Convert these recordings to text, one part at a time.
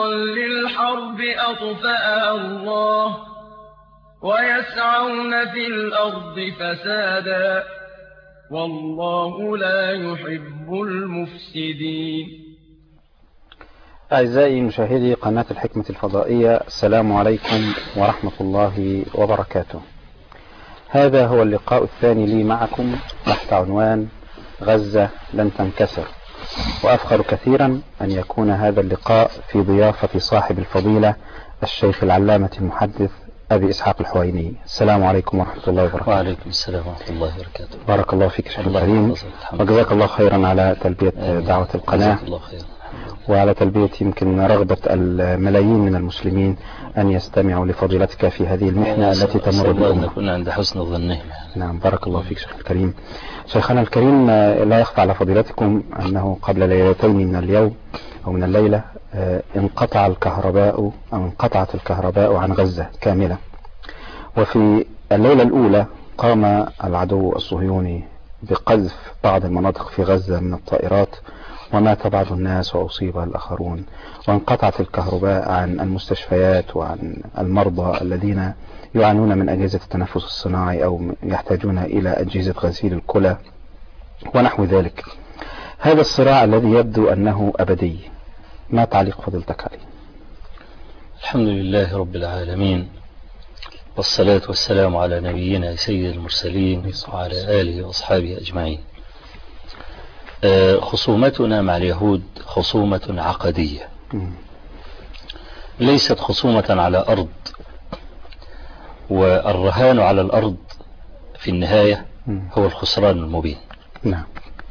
للحرب أطفأها الله ويسعون في الأرض فسادا والله لا يحب المفسدين. أعزائي مشاهدي قناة الحكمة الفضائية، السلام عليكم ورحمة الله وبركاته. هذا هو اللقاء الثاني لي معكم تحت عنوان غزة لن تنكسر، وأفخر كثيرا أن يكون هذا اللقاء في ضيافة صاحب الفضيلة الشيخ العلامة المحدث أبي إسحاق الحويني. السلام عليكم ورحمة الله وبركاته. وعليكم السلام ورحمة الله وبركاته. بارك الله فيك شيخ الكريم، وجزاك الله خيرا على تلبية دعوة القناة وعلى تلبية يمكن رغبة الملايين من المسلمين أن يستمعوا لفضيلتك في هذه المحنة التي تمر بالأمة. نكون عند حسن ظنهم. نعم، بارك الله فيك شيخ الكريم. شيخنا الكريم، لا يخفى على فضيلتكم أنه قبل ليلتين من اليوم أو من الليلة انقطعت الكهرباء عن غزة كاملة. وفي الليلة الأولى قام العدو الصهيوني بقذف بعض المناطق في غزة من الطائرات، ومات بعض الناس وأصيب الآخرون، وانقطعت الكهرباء عن المستشفيات وعن المرضى الذين يعانون من أجهزة التنفس الصناعي أو يحتاجون إلى أجهزة غسيل الكلى ونحو ذلك. هذا الصراع الذي يبدو أنه أبدي، ما تعليق فضيلتك عليه؟ الحمد لله رب العالمين، والصلاة والسلام على نبينا سيد المرسلين وعلى آله وأصحابه أجمعين. خصومتنا مع اليهود خصومة عقدية، ليست خصومة على أرض، والرهان على الأرض في النهاية هو الخسران المبين. نعم.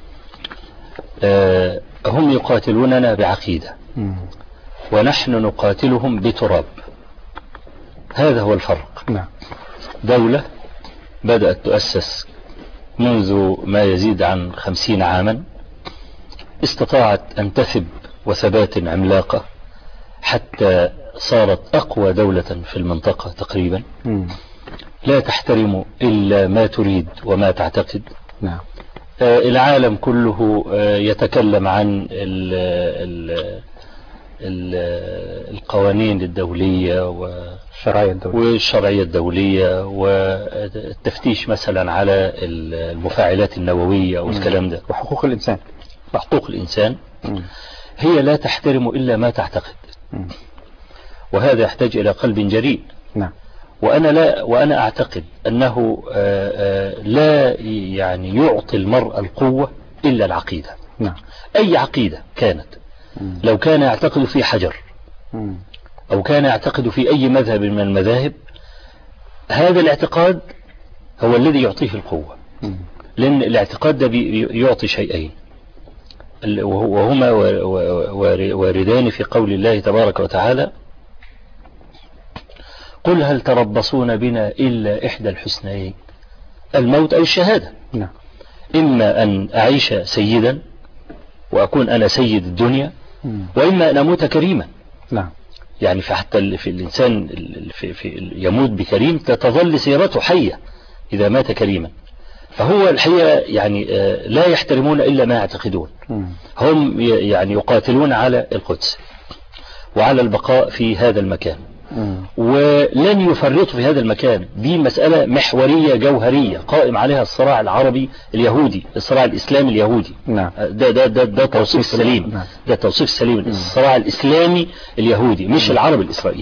هم يقاتلوننا بعقيدة ونحن نقاتلهم بتراب، هذا هو الفرق. نعم. دولة بدأت تؤسس منذ ما يزيد عن 50 عاما، استطاعت أن تثب وثبات عملاقة حتى صارت أقوى دولة في المنطقة تقريبا، لا تحترم إلا ما تريد وما تعتقد. نعم. العالم كله يتكلم عن القوانين الدولية والشرعية الدولية والتفتيش مثلا على المفاعلات النووية والكلام ده، وحقوق الإنسان. حقوق الإنسان هي لا تحترم إلا ما تعتقد، وهذا يحتاج إلى قلب جريء. نعم. وأنا أعتقد أنه لا يعني يعطي المرء القوة إلا العقيدة. نعم. أي عقيدة كانت، لو كان يعتقد في حجر أو كان يعتقد في أي مذهب من المذاهب، هذا الاعتقاد هو الذي يعطيه القوة، لأن الاعتقاد ده يعطي شيئين، وهما واردان في قول الله تبارك وتعالى: قل هل تربصون بنا إلا إحدى الحسنيين، الموت أو الشهادة. نعم. إما أن أعيش سيدا وأكون أنا سيد الدنيا، وإما أن أموت كريما. نعم. يعني حتى في الإنسان في يموت بكريم تظل سيرته حية إذا مات كريما. فهو الحقيقة يعني لا يحترمون إلا ما يعتقدون. هم يعني يقاتلون على القدس وعلى البقاء في هذا المكان، ولن يفرطوا في هذا المكان. دي مسألة محورية جوهرية قائم عليها الصراع العربي اليهودي، الصراع الإسلامي اليهودي. نعم. ده توصيف سليم. نعم. ده توصيف سليم. الصراع الإسلامي اليهودي مش العربي الإسرائيلي.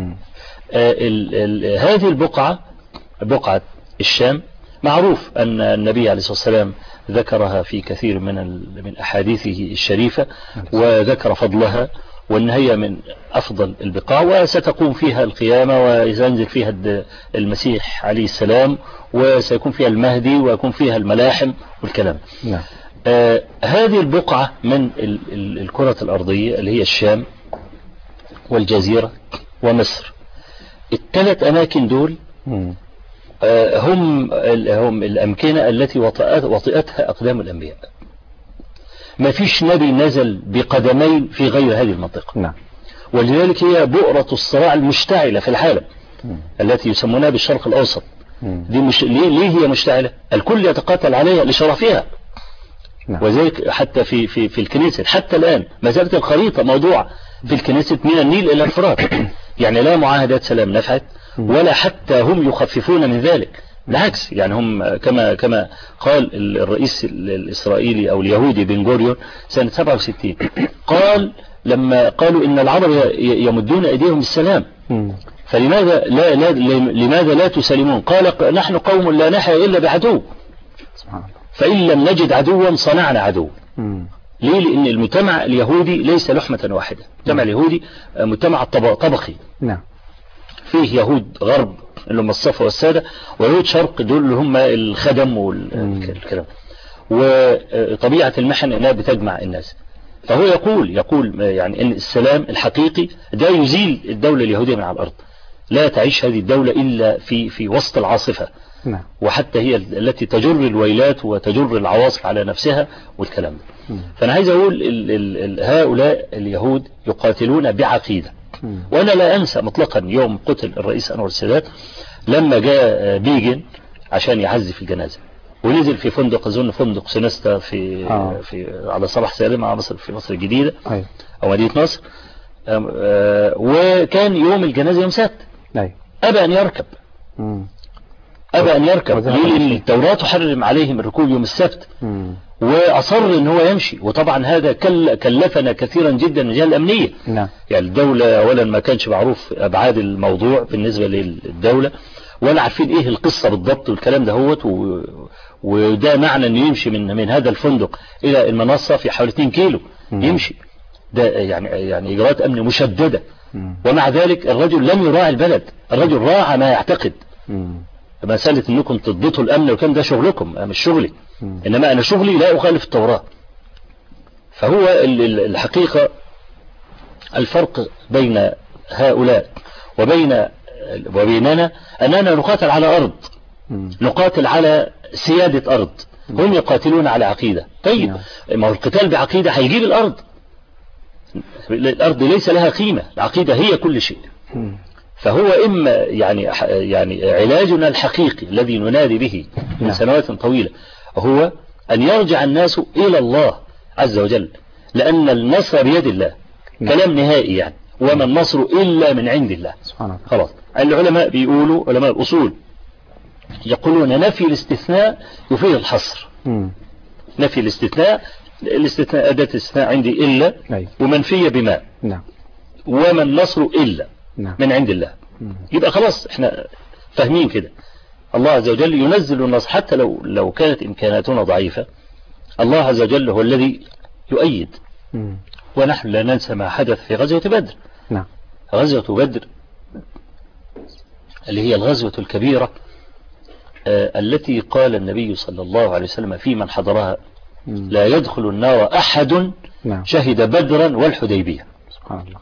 هذه البقعة، بقعة الشام، معروف أن النبي عليه الصلاة والسلام ذكرها في كثير من أحاديثه الشريفة، وذكر فضلها، وأن هي من أفضل البقاع، وستقوم فيها القيامة، وينزل فيها المسيح عليه السلام، وسيكون فيها المهدي، ويكون فيها الملاحم والكلام. نعم. هذه البقعة من الكرة الأرضية اللي هي الشام والجزيرة ومصر، الثلاث أماكن دول هم الأمكنة التي وطئتها أقدام الأنبياء. ما فيش نبي نزل بقدمين في غير هذه المنطقة. نعم. ولذلك هي بؤرة الصراع المشتعلة في العالم التي يسمونها بالشرق الأوسط. دي ليه هي مشتعلة؟ الكل يتقاتل عليها لشرفها، نعم. وذلك حتى في الكنيسة حتى الآن ما زالت الخريطة موضوعة في الكنيسة من النيل إلى الفرات. يعني لا معاهدات سلام نفعت ولا حتى هم يخففون من ذلك، بالعكس. يعني هم كما قال الرئيس الإسرائيلي أو اليهودي بن غوريون سنة 67 قال لما قالوا إن العرب يمدون أيديهم بالسلام فلماذا لماذا لا تسلمون؟ قال نحن قوم لا نحيا إلا بعدو، فإن لم نجد عدوا صنعنا عدو. ليه؟ لأن المجتمع اليهودي ليس لحمة واحدة، المجتمع اليهودي مجتمع طبقي. نعم. فيه يهود غرب اللي هم الصفا والسادة، ويهود شرق دول اللي هم الخدم والكلام، وطبيعة المحن انها بتجمع الناس. فهو يقول يعني ان السلام الحقيقي ده يزيل الدولة اليهودية من على الارض. لا تعيش هذه الدولة الا في وسط العاصفة. نعم. وحتى هي التي تجر الويلات وتجر العواصف على نفسها والكلام ده. فانا عايز اقول هؤلاء اليهود يقاتلون بعقيدة. وانا لا انسى مطلقا يوم قتل الرئيس انور السادات لما جاء بيجن عشان يعزي الجنازة، ونزل في فندق اظن فندق سينستا في على صلاح سالم على مصر في مصر الجديدة او مدينة نصر. وكان يوم الجنازة يوم سبت. ابى ان يركب لأن التوراة تحرم عليهم الركوب يوم السبت، وأصر ان هو يمشي. وطبعا هذا كلفنا كثيرا جدا من الجهة الأمنية. نعم. يعني الدولة اولا ما كانش معروف ابعاد الموضوع بالنسبة للدولة، ولا عارفين ايه القصة بالضبط والكلام ده هوت وده معنى انه يمشي من هذا الفندق الى المنصة في حوالي 2 كيلو يمشي. ده يعني اجراءات امن مشددة. ومع ذلك الرجل لم يراعي البلد، الرجل راعى ما يعتقد. مسألة انكم تضبطوا الامن وكان ده شغلكم مش شغلي، انما انا شغلي لا اخالف التوراة. فهو الحقيقة الفرق بين هؤلاء وبيننا اننا نقاتل على ارض، نقاتل على سيادة ارض، هم يقاتلون على عقيدة. طيب ما هو القتال بعقيدة هيجيب الارض ليس لها قيمة، العقيدة هي كل شيء. فهو إما يعني علاجنا الحقيقي الذي ننادي به من سنوات طويلة هو أن يرجع الناس إلى الله عز وجل، لأن النصر بيد الله. كلام نهائي يعني، وما النصر إلا من عند الله. خلاص. العلماء بيقولوا، علماء الأصول يقولون نفي الاستثناء يفيد الحصر. نفي الاستثناء أداة الاستثناء عندي إلا ومنفية بما، وما النصر إلا من عند الله. يبقى خلاص احنا فاهمين كده. الله عز وجل ينزل النصر حتى لو كانت إمكاناتنا ضعيفة. الله عز وجل هو الذي يؤيد. ونحن لا ننسى ما حدث في غزوة بدر. غزوة بدر اللي هي الغزوة الكبيرة التي قال النبي صلى الله عليه وسلم في من حضرها لا يدخل النار أحد شهد بدرا والحديبية. سبحان الله.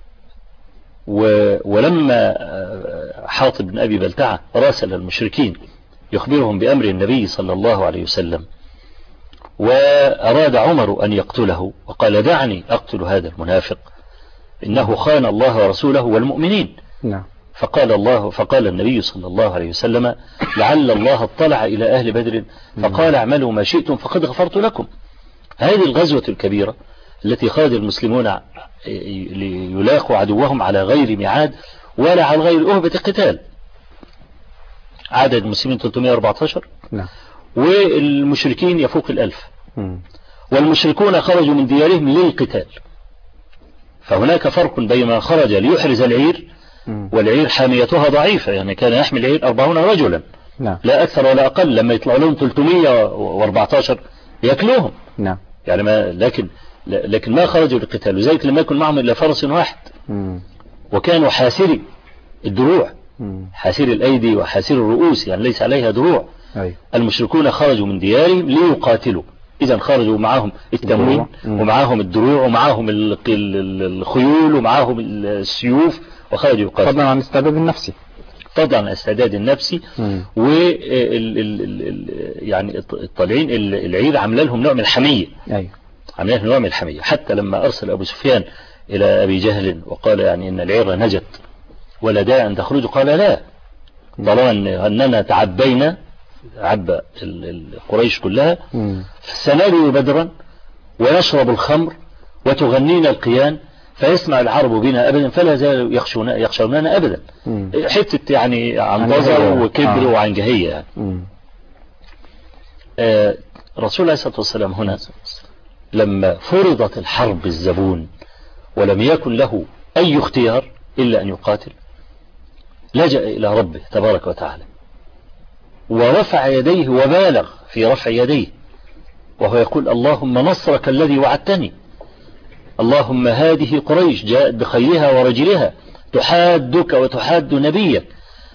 ولما حاطب بن أبي بلتعة راسل المشركين يخبرهم بأمر النبي صلى الله عليه وسلم، وأراد عمر أن يقتله وقال دعني أقتل هذا المنافق إنه خان الله ورسوله والمؤمنين. فقال النبي صلى الله عليه وسلم لعل الله اطلع إلى أهل بدر فقال اعملوا ما شئتم فقد غفرت لكم. هذه الغزوة الكبيرة التي خاض المسلمون ليلاقوا عدوهم على غير ميعاد ولا على غير أهبة قتال. عدد المسلمين 314 والمشركين يفوق 1000. والمشركون خرجوا من ديارهم للقتال. فهناك فرق بين من خرج ليحرز العير، والعير حاميتها ضعيفة، يعني كان يحمل العير 40 رجلا لا أكثر ولا أقل، لما يطلع لهم 314 يأكلوهم. يعني لكن ما خرجوا للقتال، وذلك لم يكن معهم إلا فرس واحد. وكانوا حاسري الدروع، حاسري الأيدي وحاسري الرؤوس، يعني ليس عليها دروع. المشركون خرجوا من ديارهم ليقاتلوا، إذا خرجوا معهم التموين ومعهم الدروع ومعهم الخيول ومعهم السيوف وخرجوا يقاتلوا. فضلا عن الاستعداد النفسي. فضلا عن الاستعداد النفسي. يعني الطالعين العير عمل لهم نوع من الحمية. عمل لهم نوع من الحمية، حتى لما أرسل أبو سفيان إلى أبي جهل وقال يعني إن العير نجت ولا داعي أن تخرجوا، قال لا، طالما أننا تعبينا عبى قريش كلها، سنري بدرا ويشرب الخمر وتغنينا القيان فيسمع العرب بنا أبدا فلا زالوا يخشوننا أبدا. حتة يعني عنطزة وكبر وعنجهية يعني. رسول الله صلى الله عليه وسلم هنا لما فرضت الحرب الزبون ولم يكن له أي اختيار إلا أن يقاتل، لجأ إلى ربه تبارك وتعالى ورفع يديه وبالغ في رفع يديه وهو يقول اللهم نصرك الذي وعدتني، اللهم هذه قريش جاءت بخيلها ورجلها تحادك وتحاد نبيك،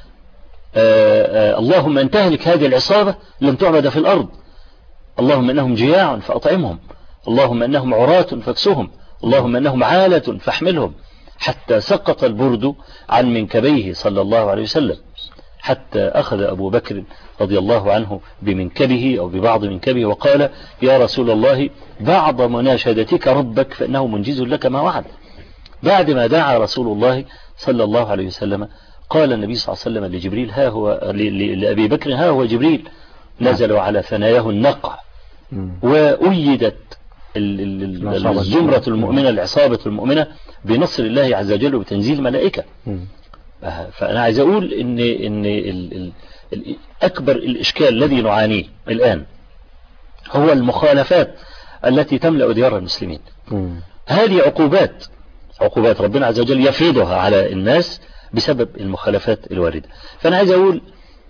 اللهم أن تهلك هذه العصابة لم تعبد في الأرض، اللهم أنهم جياع فأطعمهم، اللهم أنهم عراة فاكسهم، اللهم أنهم عالة فاحملهم، حتى سقط البرد عن منكبيه صلى الله عليه وسلم، حتى أخذ أبو بكر رضي الله عنه بمنكبه أو ببعض منكبه وقال يا رسول الله بعض مناشدتك ربك فإنه منجز لك ما وعد. بعد ما دعا رسول الله صلى الله عليه وسلم قال النبي صلى الله عليه وسلم لجبريل ها هو لأبي بكر ها هو جبريل نزل على ثناياه النقع وأيدت الزمرة المؤمنة العصابة المؤمنة بنصر الله عز وجل وبتنزيل ملائكة. فأنا عايز أقول إن أكبر الإشكال الذي نعانيه الآن هو المخالفات التي تملأ ديار المسلمين. هذه عقوبات ربنا عز وجل يفرضها على الناس بسبب المخالفات الواردة. فأنا عايز أقول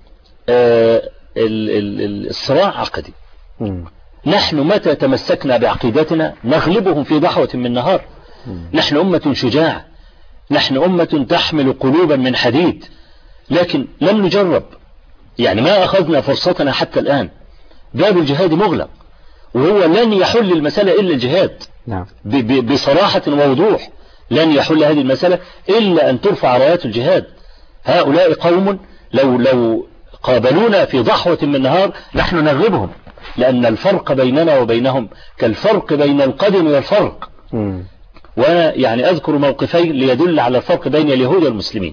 الصراع عقدي. نحن متى تمسكنا بعقيدتنا نغلبهم في ضحوة من نهار. نحن أمة شجاعة، نحن أمة تحمل قلوبا من حديد، لكن لم نجرب، يعني ما أخذنا فرصتنا حتى الآن. باب الجهاد مغلق وهو لن يحل المسألة إلا الجهاد. بصراحة ووضوح لن يحل هذه المسألة إلا أن ترفع رايات الجهاد. هؤلاء قوم لو قابلونا في ضحوة من نهار نحن نغلبهم، لأن الفرق بيننا وبينهم كالفرق بين القدم والفرق. وأنا يعني أذكر موقفين ليدل على الفرق بين اليهود والمسلمين.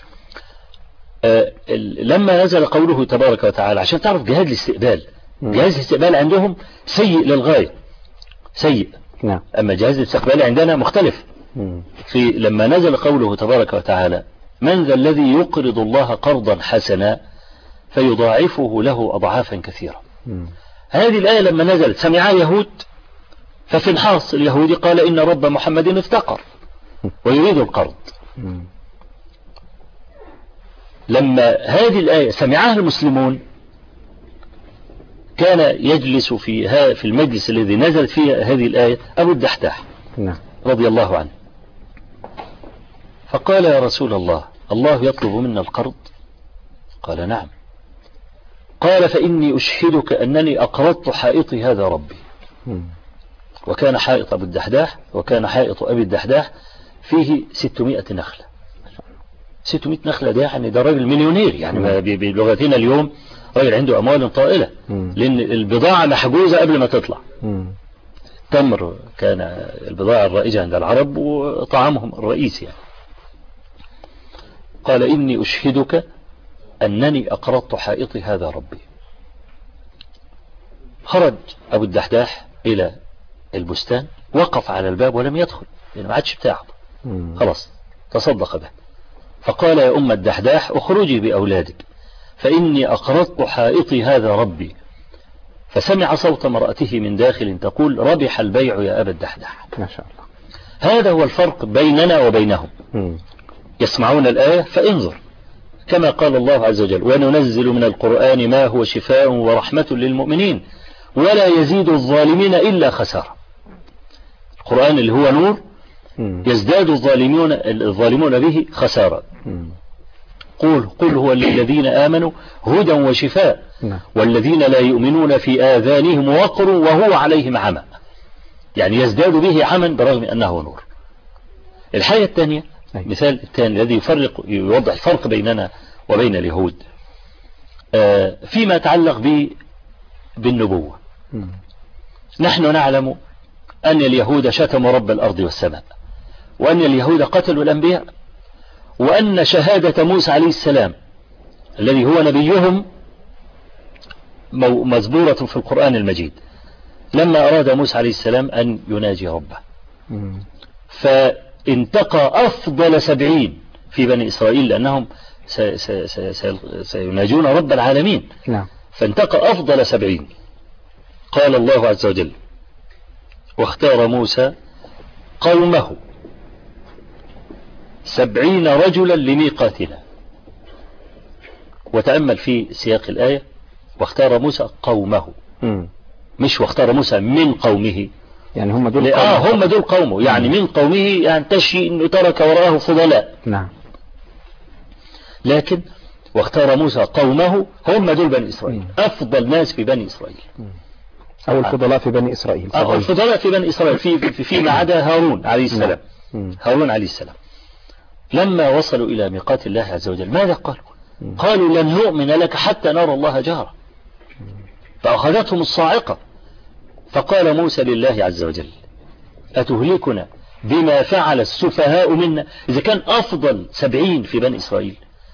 لما نزل قوله تبارك وتعالى عشان تعرف جهاد الاستقبال، جهاز الاستقبال عندهم سيء للغاية، سيء. أما جهاز الاستقبال عندنا مختلف. في لما نزل قوله تبارك وتعالى من ذا الذي يقرض الله قرضا حسنا فيضاعفه له أضعافا كثيرة. هذه الآية لما نزلت سمعها يهود، ففنحاص اليهودي قال إن رب محمد افتقر ويريد القرض. لما هذه الآية سمعها المسلمون كان يجلس في المجلس الذي نزلت فيه هذه الآية أبو الدحداح رضي الله عنه، فقال يا رسول الله الله يطلب منا القرض؟ قال نعم. قال فإني أشهدك أنني أقرضت حائطي هذا ربي. وكان حائط أبو الدحداح وكان حائط أبي الدحداح فيه 600 نخلة. 600 نخلة ده يعني ده راجل مليونير، يعني بلغتنا اليوم راجل عنده أموال طائلة، لأن البضاعة محجوزة قبل ما تطلع. التمر كان البضاعة الرائجة عند العرب وطعامهم الرئيسي يعني. قال إني أشهدك أنني أقرضت حائطي هذا ربي. خرج أبو الدحداح إلى البستان، وقف على الباب ولم يدخل لأنه ما عادش بتاعه، خلاص تصدق به. فقال يا أم الدحداح اخرجي بأولادك فإني أقرضت حائطي هذا ربي. فسمع صوت امرأته من داخل تقول ربح البيع يا أبا الدحداح. ما شاء الله. هذا هو الفرق بيننا وبينهم. يسمعون الآية فانظر كما قال الله عز وجل وننزل من القرآن ما هو شفاء ورحمة للمؤمنين ولا يزيد الظالمين إلا خسارة. القرآن اللي هو نور يزداد الظالمون به خسارة. قل هو للذين آمنوا هدى وشفاء والذين لا يؤمنون في آذانهم وقر وهو عليهم عمى، يعني يزداد به عمى برغم أنه نور. الحاجة الثانية، مثال الثاني الذي يوضح الفرق بيننا وبين اليهود فيما يتعلق بالنبوة. نحن نعلم أن اليهود شتموا رب الأرض والسماء، وأن اليهود قتلوا الأنبياء، وأن شهادة موسى عليه السلام الذي هو نبيهم مزبورة في القرآن المجيد. لما أراد موسى عليه السلام أن يناجي ربه فانتقى أفضل 70 في بني إسرائيل لأنهم سيناجون رب العالمين. فانتقى أفضل 70. قال الله عز وجل واختار موسى قومه 70 رجلا لميقاتنا. وتأمل في سياق الآية واختار موسى قومه مش واختار موسى من قومه، يعني هم دول قومه. هم دول قومه يعني من قومه، يعني تشي انه ترك وراءه فضلاء. لكن واختار موسى قومه هم دول بني إسرائيل، أفضل ناس في بني إسرائيل أو الفضلاء في بني إسرائيل. الفضلاء في بني إسرائيل فيما عدا هارون عليه السلام. هارون عليه السلام لما وصلوا إلى ميقات الله عز وجل ماذا قالوا؟ قالوا لن نؤمن لك حتى نرى الله جهرا. فأخذتهم الصاعقة. فقال موسى لله عز وجل أتهلكنا بما فعل السفهاء منا؟ إذا كان أفضل 70 في بني إسرائيل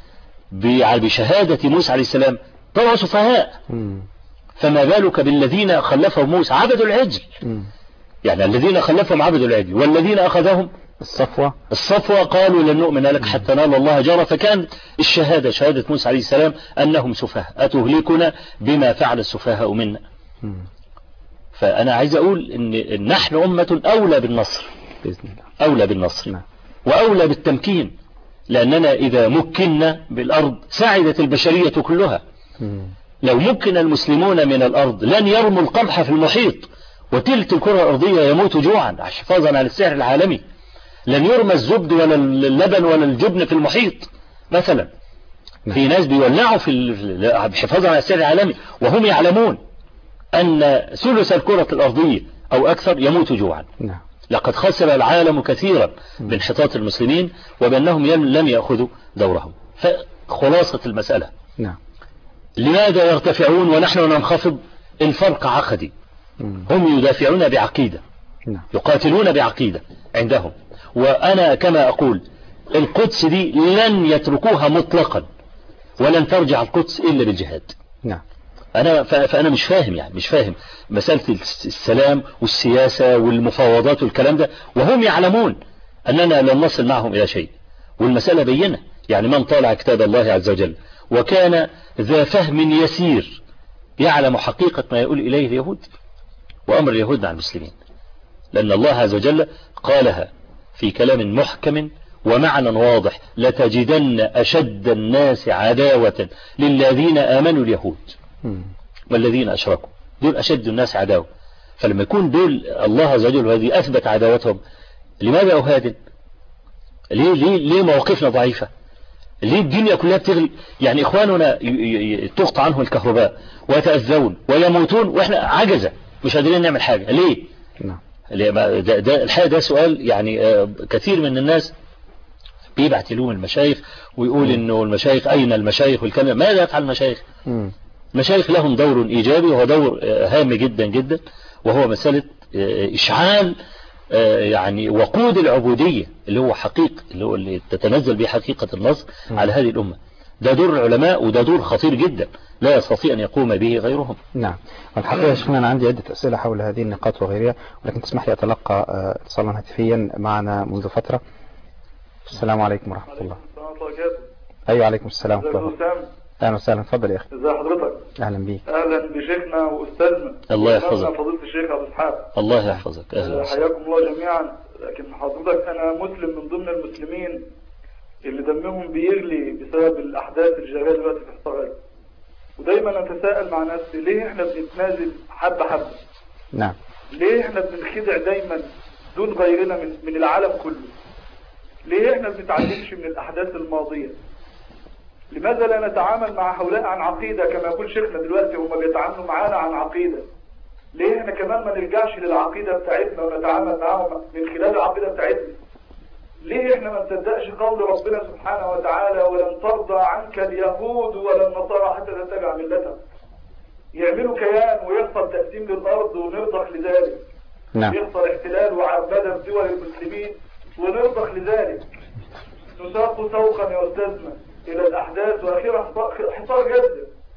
بشهادة موسى عليه السلام طلعوا سفهاء، فما بالك بالذين خلفهم موسى عبدوا العجل. يعني الذين خلفهم عبدوا العجل والذين أخذهم الصفوة قالوا لن نؤمن لك حتى نرى الله جهرا. فكان الشهادة شهادة موسى عليه السلام أنهم سفهاء. أتهلكنا بما فعل السفهاء منا. فأنا عايز أقول إن نحن أمة أولى بالنصر بإذن الله، أولى بالنصر وأولى بالتمكين، لأننا إذا مكنا بالأرض سعدت البشرية كلها. لو مكن المسلمون من الأرض لن يرموا القمح في المحيط وتلك الكرة الأرضية يموت جوعا حفاظا على السعر العالمي. لن يرمى الزبد ولا اللبن ولا الجبن في المحيط مثلا. في ناس بيولعوا في حفاظا على السعر العالمي وهم يعلمون أن ثلث الكرة الأرضية أو أكثر يموت جوعا. لقد خسر العالم كثيرا بانحطاط المسلمين وبأنهم لم يأخذوا دورهم. فخلاصة المسألة لماذا يرتفعون ونحن ننخفض؟ الفرق عقدي. هم يدافعون بعقيدة، يقاتلون بعقيدة عندهم، وأنا كما أقول القدس دي لن يتركوها مطلقا ولن ترجع القدس إلا بالجهاد. فأنا مش فاهم، يعني مش فاهم مسألة السلام والسياسة والمفاوضات والكلام ده وهم يعلمون أننا لن نصل معهم إلى شيء. والمسألة بينة، يعني من طالع كتاب الله عز وجل وكان ذا فهم يسير يعلم حقيقة ما يقول إليه اليهود وأمر اليهود مع المسلمين، لأن الله عز وجل قالها في كلام محكم ومعنى واضح: لتجدن أشد الناس عداوة للذين آمنوا اليهود والذين أشركوا. دول أشد الناس عداوة. فلما يكون دول الله عز وجل هذه أثبت عداوتهم، لماذا أهادن؟ ليه مواقفنا ضعيفة؟ ليه الدنيا كلها بتغلي؟ يعني إخواننا تقطع عنهم الكهرباء ويتأذون ويموتون وإحنا عجزة مش قادرين نعمل حاجة. ليه؟ ده الحقيقة ده سؤال يعني كثير من الناس بيبعت يلوم المشايخ ويقول إنه المشايخ أين المشايخ والكلام. ماذا يفعل المشايخ؟ المشايخ لهم دور إيجابي وهو دور هام جدا جدا، وهو مسألة إشعال يعني وقود العبودية اللي هو حقيقة اللي تتنزل به حقيقة النصر على هذه الأمة. ده دور العلماء وده دور خطير جدا لا يستطيع أن يقوم به غيرهم. نعم. والحقيقة يا شيخنا أنا عندي عدة أسئلة حول هذه النقاط وغيرها، ولكن تسمح لي أتلقى اتصالا هاتفيا معنا منذ فترة. السلام عليكم ورحمة الله. أيوة عليكم السلام ورحمة الله. أهلا وسهلا. تفضل يا أخي. ازي حضرتك؟ أهلا بيك. أهلا بشيخنا وأستاذنا. الله يحفظك. فضيلة الشيخ أبو إسحاق. الله يحفظك. أهلا وسهلا. حياكم الله جميعا. لكن حضرتك أنا مسلم من ضمن المسلمين اللي دمهم بيغلي بسبب الأحداث الجارية دلوقتي في إسرائيل، ودايما أتساءل مع نفسي ليه إحنا بنتنازل حبة حبة؟ نعم. ليه إحنا بنخدع دايما دون غيرنا من العالم كله؟ ليه إحنا بنتعلمش من الأحداث الماضية؟ لماذا لا نتعامل مع هؤلاء عن عقيدة كما يقول شيخنا دلوقتي هم بيتعاملوا معانا عن عقيدة؟ ليه احنا كمان ما نلجأش للعقيدة بتاعتنا ونتعامل معهم من خلال العقيدة بتاعتنا؟ ليه احنا ما نصدقش قول ربنا سبحانه وتعالى: ولن ترضى عنك اليهود ولا النصارى حتى تتبع ملتهم؟ يعملوا كيان ويحصل تقسيم للأرض ونرضخ لذلك. نعم. يحصل احتلال وعبادة في دول المسلمين ونرضخ لذلك. نساق سوقا يا أستاذنا إلى الأحداث وأخيرا حصار جدة.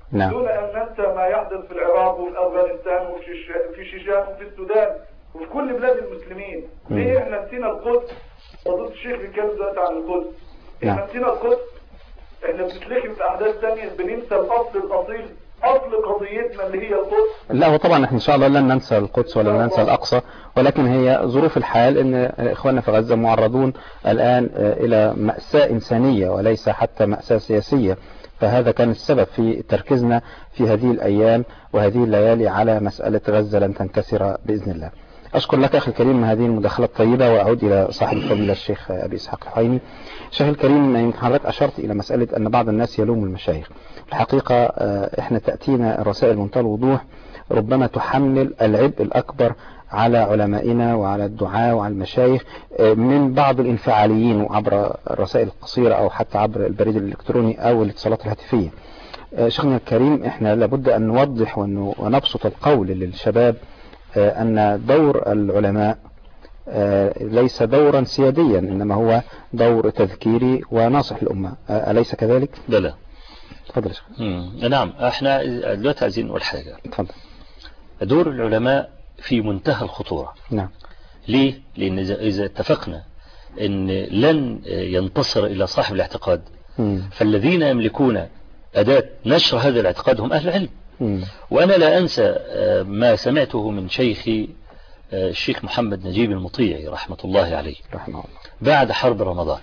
نعم. دون أن ننسى ما يحدث في العراق وفي أفغانستان وفي شيشان وفي السودان وفي كل بلاد المسلمين. ليه احنا نسينا القدس؟ فضيلة الشيخ بيتكلم دلوقتي عن القدس. احنا نسينا القدس، احنا بنتلخم في أحداث ثانية، بننسى الأصل الأصيل، أصل قضيتنا اللي هي القدس. لا، هو طبعا احنا ان شاء الله لن ننسى القدس ولا ننسى الاقصى، ولكن هي ظروف الحال ان اخواننا في غزة معرضون الان الى مأساة انسانية وليس حتى مأساة سياسية، فهذا كان السبب في تركيزنا في هذه الايام وهذه الليالي على مسألة غزة لن تنكسر باذن الله. أشكر لك أخي الكريم هذه المداخلة الطيبة، وأعود إلى صاحب الفضيلة الشيخ أبي إسحاق الحويني. الشيخ الكريم، يمكن حضرتك أشرت إلى مسألة أن بعض الناس يلوم المشايخ. الحقيقة إحنا تأتينا الرسائل منتهى الوضوح، ربما تحمل العبء الأكبر على علمائنا وعلى الدعاة وعلى المشايخ من بعض الانفعاليين عبر الرسائل القصيرة أو حتى عبر البريد الإلكتروني أو الاتصالات الهاتفية. شيخنا الكريم، إحنا لابد أن نوضح ونبسط القول للشباب أن دور العلماء ليس دورا سياديا، إنما هو دور تذكيري وناصح الأمة، أليس كذلك؟ لا. تفضل شيخ. نعم، احنا دلوقتي عايزين نقول حاجة. تفضل. دور العلماء في منتهى الخطورة. نعم. ليه؟ لأن إذا اتفقنا أن لن ينتصر إلى صاحب الاعتقاد، فالذين يملكون أداة نشر هذا الاعتقاد هم أهل العلم. وأنا لا أنسى ما سمعته من شيخي الشيخ محمد نجيب المطيعي رحمة الله عليه رحمه الله بعد حرب رمضان.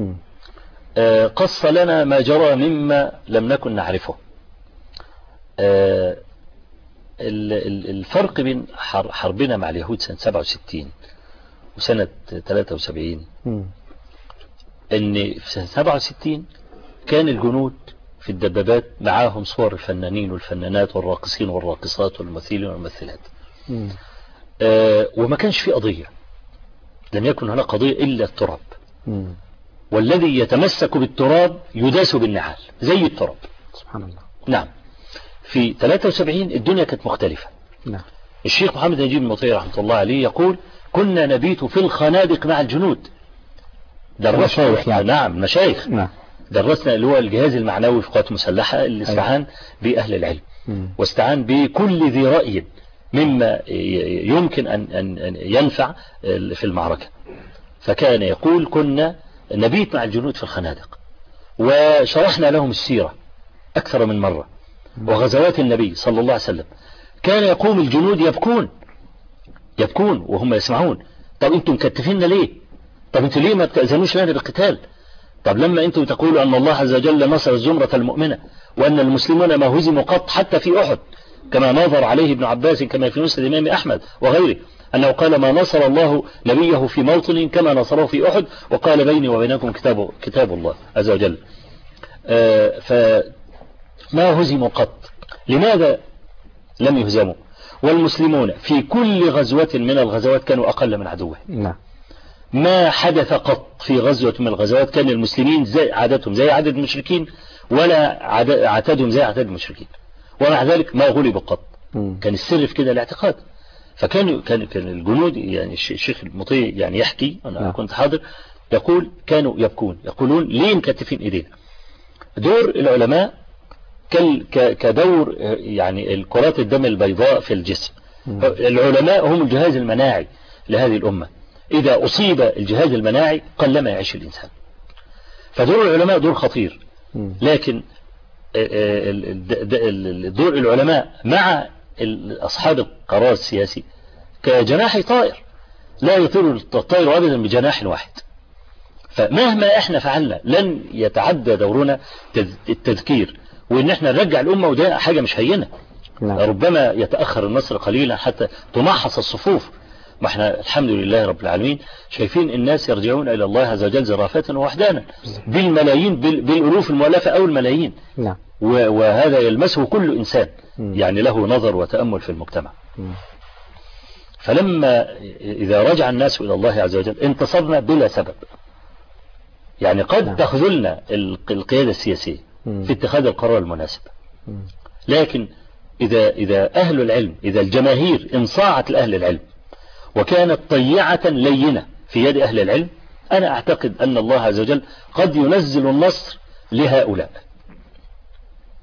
قص لنا ما جرى مما لم نكن نعرفه. الفرق بين حربنا مع اليهود سنة 67 وسنة 73 ان في سنة 67 كان الجنود في الدبابات معاهم صور الفنانين والفنانات والراقصين والراقصات والممثلين والممثلات، وما كانش في قضية، لم يكن هناك قضية إلا التراب، والذي يتمسك بالتراب يداس بالنعال زي التراب. سبحان الله. نعم. في 73 الدنيا كانت مختلفة. نعم. الشيخ محمد نجيب المطيعي رحمة الله عليه يقول: كنا نبيت في الخنادق مع الجنود. درسنا يعني. نعم، مشايخ. نعم. درسنا اللي هو الجهاز المعنوي في القوات المسلحة اللي استعان بأهل العلم، واستعان بكل ذي رأي مما يمكن أن ينفع في المعركة. فكان يقول: كنا نبيت مع الجنود في الخنادق، وشرحنا لهم السيرة أكثر من مرة وغزوات النبي صلى الله عليه وسلم. كان يقوم الجنود يبكون وهم يسمعون. طب انتم مكتفين ليه؟ طب انتم ليه ما بتأذنوش لنا بالقتال؟ طب لما انتم تقولوا أن الله عز وجل نصر الزمرة المؤمنة وأن المسلمون ما هزموا قط حتى في أحد، كما نظر عليه ابن عباس كما في مسند الإمام أحمد وغيره، أنه قال: ما نصر الله نبيه في موطن كما نصره في أحد، وقال: بيني وبينكم كتاب الله عز وجل. فما هزموا قط. لماذا لم يهزموا؟ والمسلمون في كل غزوة من الغزوات كانوا أقل من عدوهم. نعم. ما حدث قط في غزوة من الغزوات كان المسلمين زي عددهم زي عدد المشركين، ولا عتادهم زي عدد المشركين، ومع ذلك ما غلبوا قط. كان السر في كده الاعتقاد. فكان الجنود، يعني الشيخ المطيع يعني يحكي، أنا كنت حاضر، يقول: كانوا يبكون، يقولون: ليه مكتفين إيدينا؟ دور العلماء كدور يعني الكرات الدم البيضاء في الجسم. العلماء هم الجهاز المناعي لهذه الأمة. إذا أصيب الجهاز المناعي قلما يعيش الإنسان. فدور العلماء دور خطير، لكن دور العلماء مع أصحاب القرار السياسي كجناح طائر، لا يطير الطائر أبدا بجناح واحد. فمهما احنا فعلنا لن يتعدى دورنا التذكير، وان احنا نرجع الأمة، وده حاجة مش هينة. ربما يتأخر النصر قليلا حتى تمحص الصفوف. ما احنا الحمد لله رب العالمين شايفين الناس يرجعون إلى الله عز وجل زرافة ووحدانا بالملايين، بالألوف المؤلفة أو الملايين. وهذا يلمسه كل إنسان يعني له نظر وتأمل في المجتمع. فلما إذا رجع الناس إلى الله عز وجل انتصرنا بلا سبب. يعني قد تخذلنا القيادة السياسية في اتخاذ القرار المناسب، لكن إذا أهل العلم، إذا الجماهير انصاعت لأهل العلم وكانت طيعة لينة في يد أهل العلم، أنا أعتقد أن الله عز وجل قد ينزل النصر لهؤلاء.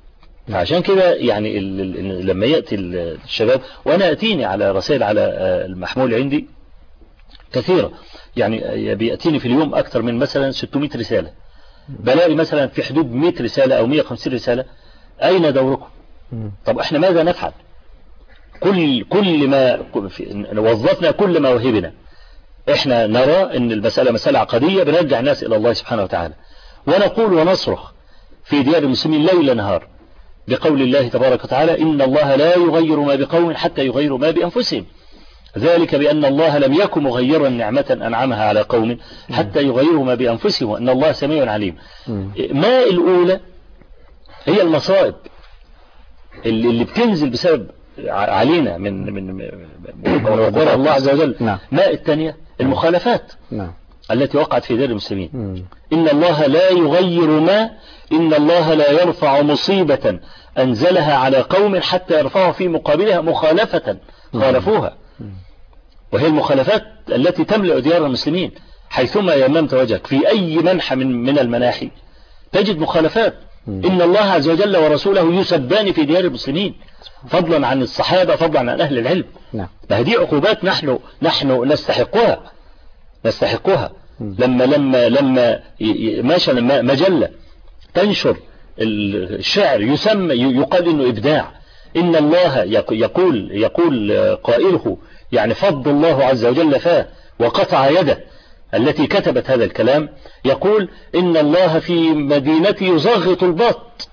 عشان كده يعني لما يأتي الشباب، وأنا أتيني على رسائل على المحمول عندي كثيرة، يعني بيأتيني في اليوم أكثر من مثلا 600 رسالة، بلاقي مثلا في حدود 100 رسالة أو 150 رسالة: أين دوركم؟ طب احنا ماذا نفعل؟ كل ما وظفنا كل مواهبنا، احنا نرى ان المسألة مسألة عقدية، بنرجع الناس الى الله سبحانه وتعالى، ونقول ونصرخ في ديار المسلمين ليل نهار بقول الله تبارك وتعالى: إن الله لا يغير ما بقوم حتى يغيروا ما بأنفسهم، ذلك بأن الله لم يكن مغيرا نعمة أنعمها على قوم حتى يغيروا ما بأنفسهم وأن الله سميع عليم. ما الأولى هي المصائب اللي بتنزل بسبب علينا من قدر الله عز وجل. ما الثانية المخالفات التي وقعت في ديار المسلمين. إن الله لا يغير ما، إن الله لا يرفع مصيبة أنزلها على قوم حتى يرفعوا في مقابلها مخالفة خالفوها، وهي المخالفات التي تملأ ديار المسلمين. حيثما يممت وجهك في أي منحى من المناحي تجد مخالفات. إن الله عز وجل ورسوله يسبان في ديار المسلمين، فضلا عن الصحابة، فضلا عن أهل العلم. هذه عقوبات نحن نستحقها. لما مجلة تنشر الشعر يقال إنه إبداع. إن الله يقول قائله يعني فض الله عز وجل فاه وقطع يده التي كتبت هذا الكلام، يقول: إن الله في مدينتي يزغط البط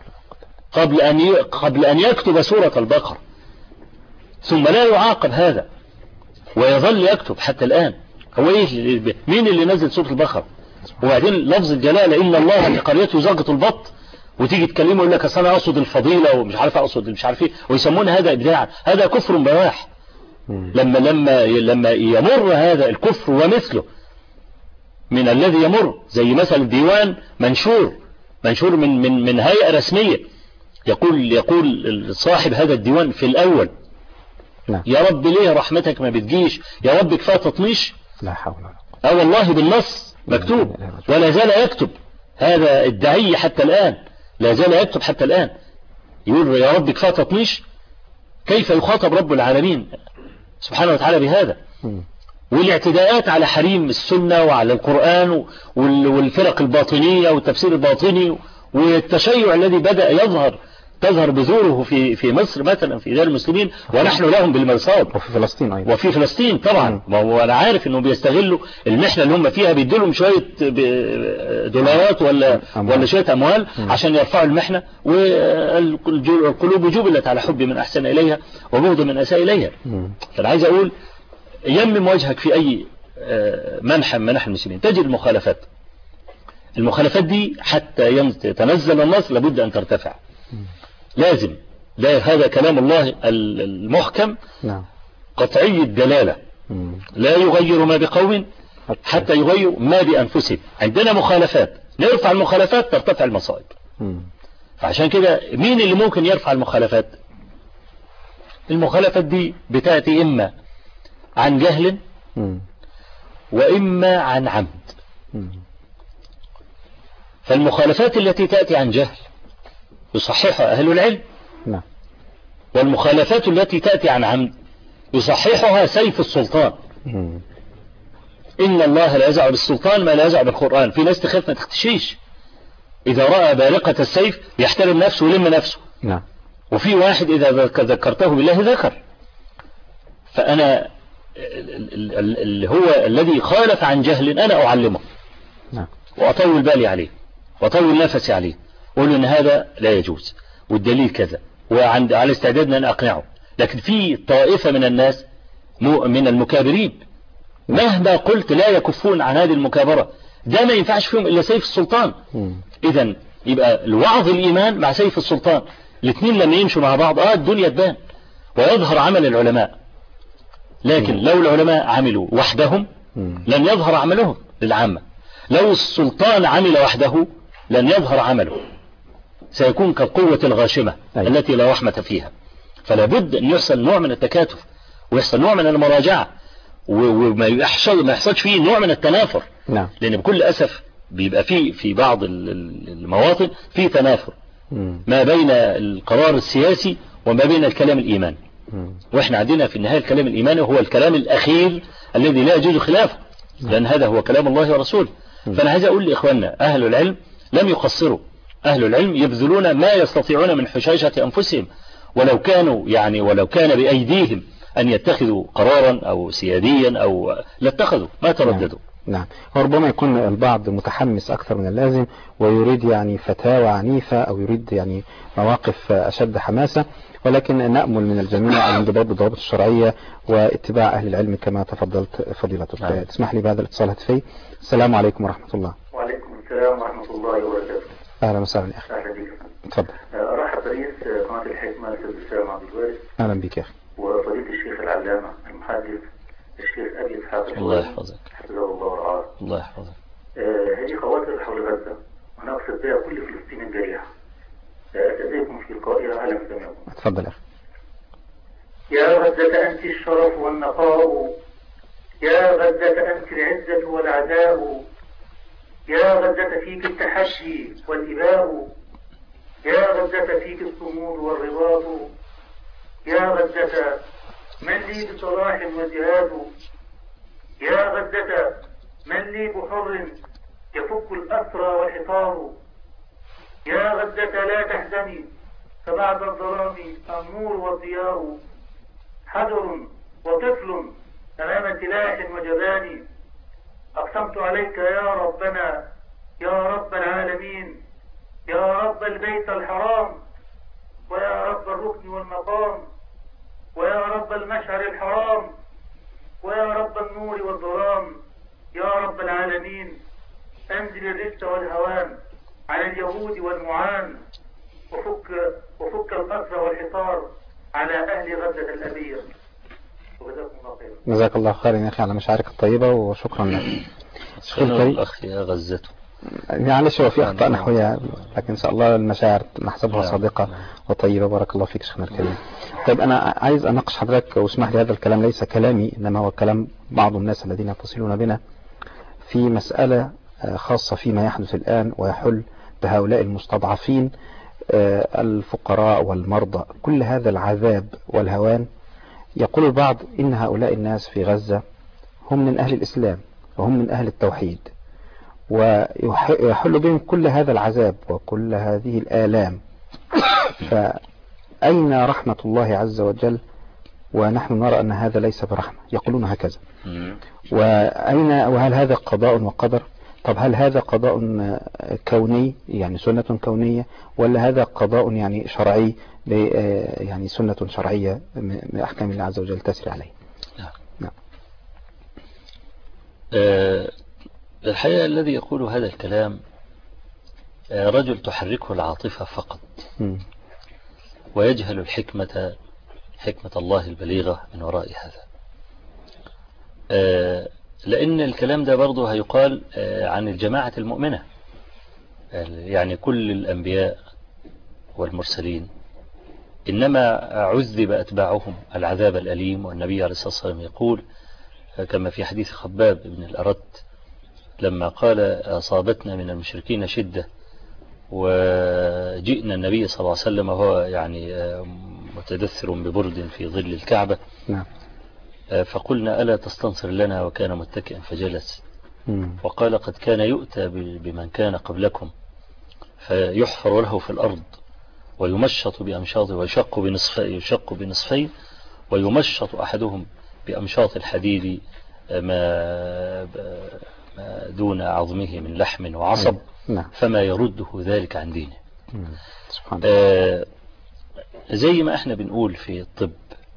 قبل أن يكتب سورة البقرة، ثم لا يعاقب هذا ويظل يكتب حتى الآن. هو إيه؟ مين اللي نزل سورة البقرة؟ وبعدين لفظ الجلالة إن الله في قريته يزغط البط، وتيجي تكلمه يقول لك أصل أنا أقصد الفضيلة ومش عارف أقصد مش عارف إيه، ويسمون هذا إبداعا. هذا كفر بواح. لما يمر هذا الكفر ومثله من الذي يمر، زي مثلا ديوان منشور من هيئة رسمية، يقول صاحب هذا الديوان في الأول: يا رب ليه رحمتك ما بتجيش؟ يا رب كفاية تطنيش. لا حول ولا قوة. والله بالنص مكتوب، ولا زال يكتب هذا الداعي حتى الآن، لا زال يكتب حتى الآن، يقول يا رب كفاية تطنيش. كيف يخاطب رب العالمين سبحانه وتعالى بهذا؟ والاعتداءات على حريم السنة وعلى القرآن والفرق الباطنية والتفسير الباطني والتشيع الذي بدأ تظهر بذوره في مصر مثلا في ديار المسلمين، ونحن لهم بالمرصاد. وفي فلسطين أيضا. وفي فلسطين طبعا. وأنا عارف أنهم بيستغلوا المحنة اللي هم فيها، بيدلهم شوية دولارات ولا شوية أموال عشان يرفعوا المحنة، والقلوب جبلت على حب من أحسن إليها وبغض من أساء إليها. فأنا عايز أقول: يمم وجهك في أي منحى من مناحي المسلمين تجد المخالفات دي حتى يتنزل النصر لابد أن ترتفع. لازم. هذا كلام الله المحكم قطعي الدلالة: لا يغير ما بقوم حتى يغيروا ما بأنفسهم. عندنا مخالفات، نرفع المخالفات ترتفع المصائب. فعشان كده مين اللي ممكن يرفع المخالفات؟ المخالفات دي بتأتي إما عن جهل وإما عن عمد. فالمخالفات التي تأتي عن جهل يصححها أهل العلم، والمخالفات التي تأتي عن عمد يصححها سيف السلطان. إن الله لا يزع بالسلطان ما لا يزع بالقرآن. في ناس تخاف ما تختشيش، إذا رأى بارقة السيف يحترم نفسه ويلم نفسه. وفي واحد إذا ذكرته بالله ذكر. فأنا اللي هو الذي خالف عن جهل أنا أعلمه وأطول بالي عليه وأطول نفسي عليه، أقول إن هذا لا يجوز والدليل كذا، على استعداد أن أنا أقنعه. لكن في طائفة من الناس من المكابرين مهما قلت لا يكفون عن هذه المكابرة، ده ما ينفعش فيهم إلا سيف السلطان. إذن يبقى الوعظ الإيمان مع سيف السلطان، الاثنين لما يمشوا مع بعض الدنيا تبان ويظهر عمل العلماء. لكن لو العلماء عملوا وحدهم لن يظهر عملهم للعامة. لو السلطان عمل وحده لن يظهر عمله، سيكون كالقوة الغاشمة التي لا رحمة فيها. فلا بد أن يحصل نوع من التكاتف ويحصل نوع من المراجعة، وما يحصلش فيه نوع من التنافر. لأن بكل أسف بيبقى في بعض المواطن في تنافر، ما بين القرار السياسي وما بين الكلام الإيماني. وإحنا عندنا في النهاية الكلام الإيماني هو الكلام الأخير الذي لا يجوز خلافه، لأن هذا هو كلام الله ورسوله. فأنا عايز أقول لإخواننا أهل العلم لم يقصروا، أهل العلم يبذلون ما يستطيعون من حشاشة أنفسهم، ولو كان بأيديهم أن يتخذوا قرارا أو سياديا أو لاتخذوا، ما ترددوا. نعم. وربما يكون البعض متحمس أكثر من اللازم ويريد يعني فتاوى عنيفة أو يريد يعني مواقف أشد حماسة، ولكن نأمل من الجميع الانضباط بالضوابط الشرعية واتباع أهل العلم كما تفضلت فضيلتك. تسمح لي بهذا الاتصال الهاتفي. السلام عليكم ورحمة الله. وعليكم السلام ورحمة الله وبركاته. أهلا وسهلا يا أخي. أهلا بك. تفضل. أرحب برئيس قناة الحكمة الأستاذ أسامة عبد الوارث. أهلا بك يا أخي. وفضيلة الشيخ العلامة المحدث الشيخ أبي إسحاق الله يحفظك. حفظه الله ورعاه. الله يحفظك. هذه خواطر حول غزة، وأنا أقصد بها كل فلسطين الجريحة. أستاذنكم في القائلة على مسامعكم. تفضل يا أخي. يا غزة أنت الشرف والنقاء، يا غزة أنت العزة والعزاء، يا غزة فيك التحدي والإباء، يا غزة فيك الصمود والرباط، يا غزة من لي بصلاح وجهاد، يا غزة من لي بحر يفك الأسرى والحصار، يا غزة لا تحزني فبعد الظلام النور والضياء، حجر وطفل أمام سلاح وجبان، أقسمت عليك يا ربنا يا رب العالمين، يا رب البيت الحرام، ويا رب الركن والمقام، ويا رب المشعر الحرام، ويا رب النور والظلام، يا رب العالمين، أنزل الرجس والهوان على اليهود والمعان، وفك الأسر والحصار على أهل غزة الأبية. وجزاكم الله خيرا. جزاك الله خيرا يا أخي على مشاعرك الطيبة وشكرا لك. الأخ يا غزته معلش هو في أخطاء نحوية، لكن إن شاء الله المشاعر نحسبها صادقة وطيبة. بارك الله فيك شيخنا الكريم. طيب أنا عايز أناقش حضرتك واسمح لي، هذا الكلام ليس كلامي إنما هو كلام بعض الناس الذين يتصلون بنا في مسألة خاصة فيما يحدث الآن ويحل بهؤلاء المستضعفين الفقراء والمرضى، كل هذا العذاب والهوان. يقول البعض إن هؤلاء الناس في غزة هم من أهل الإسلام وهم من أهل التوحيد، ويحل بهم كل هذا العذاب وكل هذه الآلام، فأين رحمة الله عز وجل ونحن نرى أن هذا ليس برحمة؟ يقولون هكذا. وهل هذا قضاء وقدر؟ طب هل هذا قضاء كوني يعني سنة كونية، ولا هذا قضاء يعني شرعي يعني سنة شرعية من أحكام الله عز وجل تسري عليه؟ نعم. الحقيقة الذي يقول هذا الكلام رجل تحركه العاطفة فقط، ويجهل حكمة الله البليغة من وراء هذا. لأن الكلام ده برضه هيقال عن الجماعة المؤمنة، يعني كل الأنبياء والمرسلين إنما عذب أتباعهم العذاب الأليم. والنبي عليه الصلاة والسلام يقول كما في حديث خباب بن الأرت لما قال أصابتنا من المشركين شدة وجئنا النبي صلى الله عليه وسلم وهو يعني متدثر ببرد في ظل الكعبة، فقلنا ألا تستنصر لنا، وكان متكئا فجلس وقال قد كان يؤتى بمن كان قبلكم فيحفر له في الأرض ويمشط بأمشاطه ويشق بنصفين ويمشط أحدهم بأمشاط الحديد ما دون عظمه من لحم وعصب فما يرده ذلك عن دينه. زي ما احنا بنقول في الطب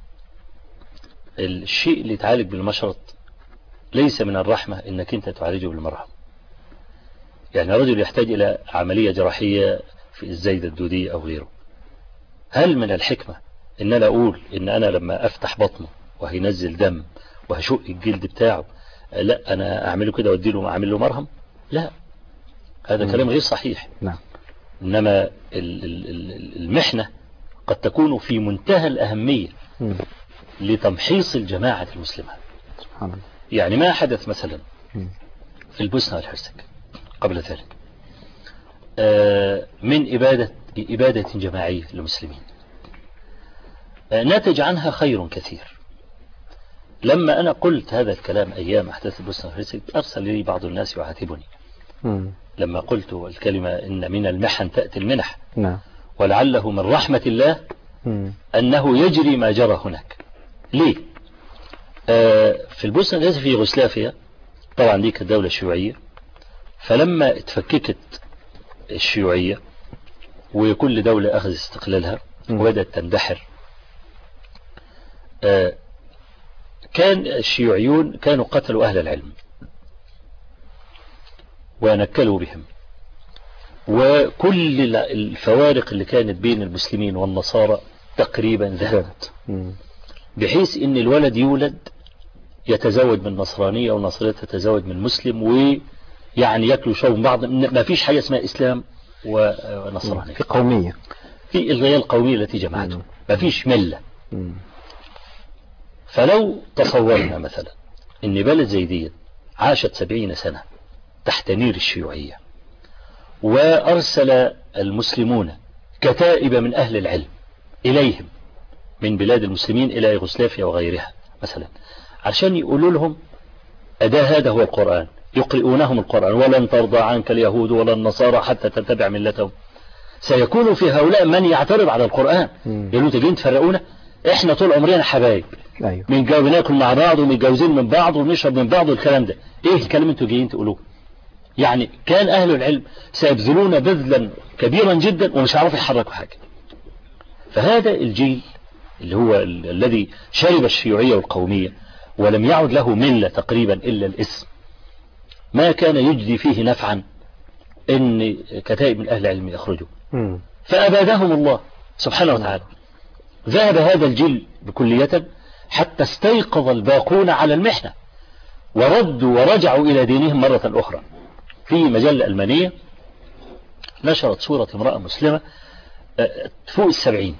الشيء اللي يتعالج بالمشرط ليس من الرحمة انك انت تعالجه بالمرهم. يعني رجل يحتاج الى عملية جراحية في الزايدة الدودية او غيره، هل من الحكمة ان انا اقول ان انا لما افتح بطنه وهينزل دم وهشق الجلد بتاعه لا انا اعمله كده واديله اعمل له مرهم؟ لا، هذا كلام غير صحيح. انما المحنة قد تكون في منتهى الأهمية لتمحيص الجماعة المسلمة. يعني ما حدث مثلا في البوسنة والهرسك قبل ذلك من إبادة لإبادة جماعية للمسلمين نتج عنها خير كثير. لما أنا قلت هذا الكلام أيام أحداث البوسنة والهرسك أرسل لي بعض الناس يعاتبني لما قلت الكلمة إن من المحن تأتي المنح ولعله من رحمة الله أنه يجري ما جرى هناك. ليه؟ في البوسنة والهرسك في يوغوسلافيا طبعا دي كانت دولة شيوعية، فلما اتفككت الشيوعية وكل دولة أخذ استقلالها وبدأت تندحر، كان الشيوعيون كانوا قتلوا أهل العلم ونكلوا بهم، وكل الفوارق اللي كانت بين المسلمين والنصارى تقريبا ذهبت، بحيث ان الولد يولد يتزوج من نصرانية والنصرانية تتزوج من مسلم، ويعني يأكلوا شرب بعض. ما فيش حاجة اسمها إسلام ونصرانية، في قومية، في الغاية القومية التي جمعتهم، ما فيش ملة. فلو تصورنا مثلا ان بلد زي دي عاشت 70 سنة تحت نير الشيوعية، وأرسل المسلمون كتائب من أهل العلم إليهم من بلاد المسلمين إلى يوغوسلافيا وغيرها مثلا، عشان يقولوا لهم أداة هذا هو القرآن، يقرؤونهم القرآن، ولن ترضى عنك اليهود ولا النصارى حتى تتبع ملتهم. سيكون في هؤلاء من يعترض على القرآن، يقولوا تجين تفرقونا، احنا طول عمرنا حبايب، بناكل مع بعض ومتجوزين من بعض ونشرب من بعض والكلام ده. ايه الكلام انتوا جايين تقولوه؟ يعني كان أهل العلم سيبذلون بذلا كبيرا جدا ومش عارف يحركوا حاجة. فهذا الجيل اللي هو الذي شرب الشيوعية والقومية ولم يعد له ملة تقريبا إلا الاسم، ما كان يجدي فيه نفعا ان كتائب من أهل العلم يخرجوا، فأبادهم الله سبحانه وتعالى. ذهب هذا الجيل بكلية حتى استيقظ الباقون على المحنة وردوا ورجعوا إلى دينهم مرة أخرى. في مجلة ألمانية نشرت صورة امرأة مسلمة فوق 70.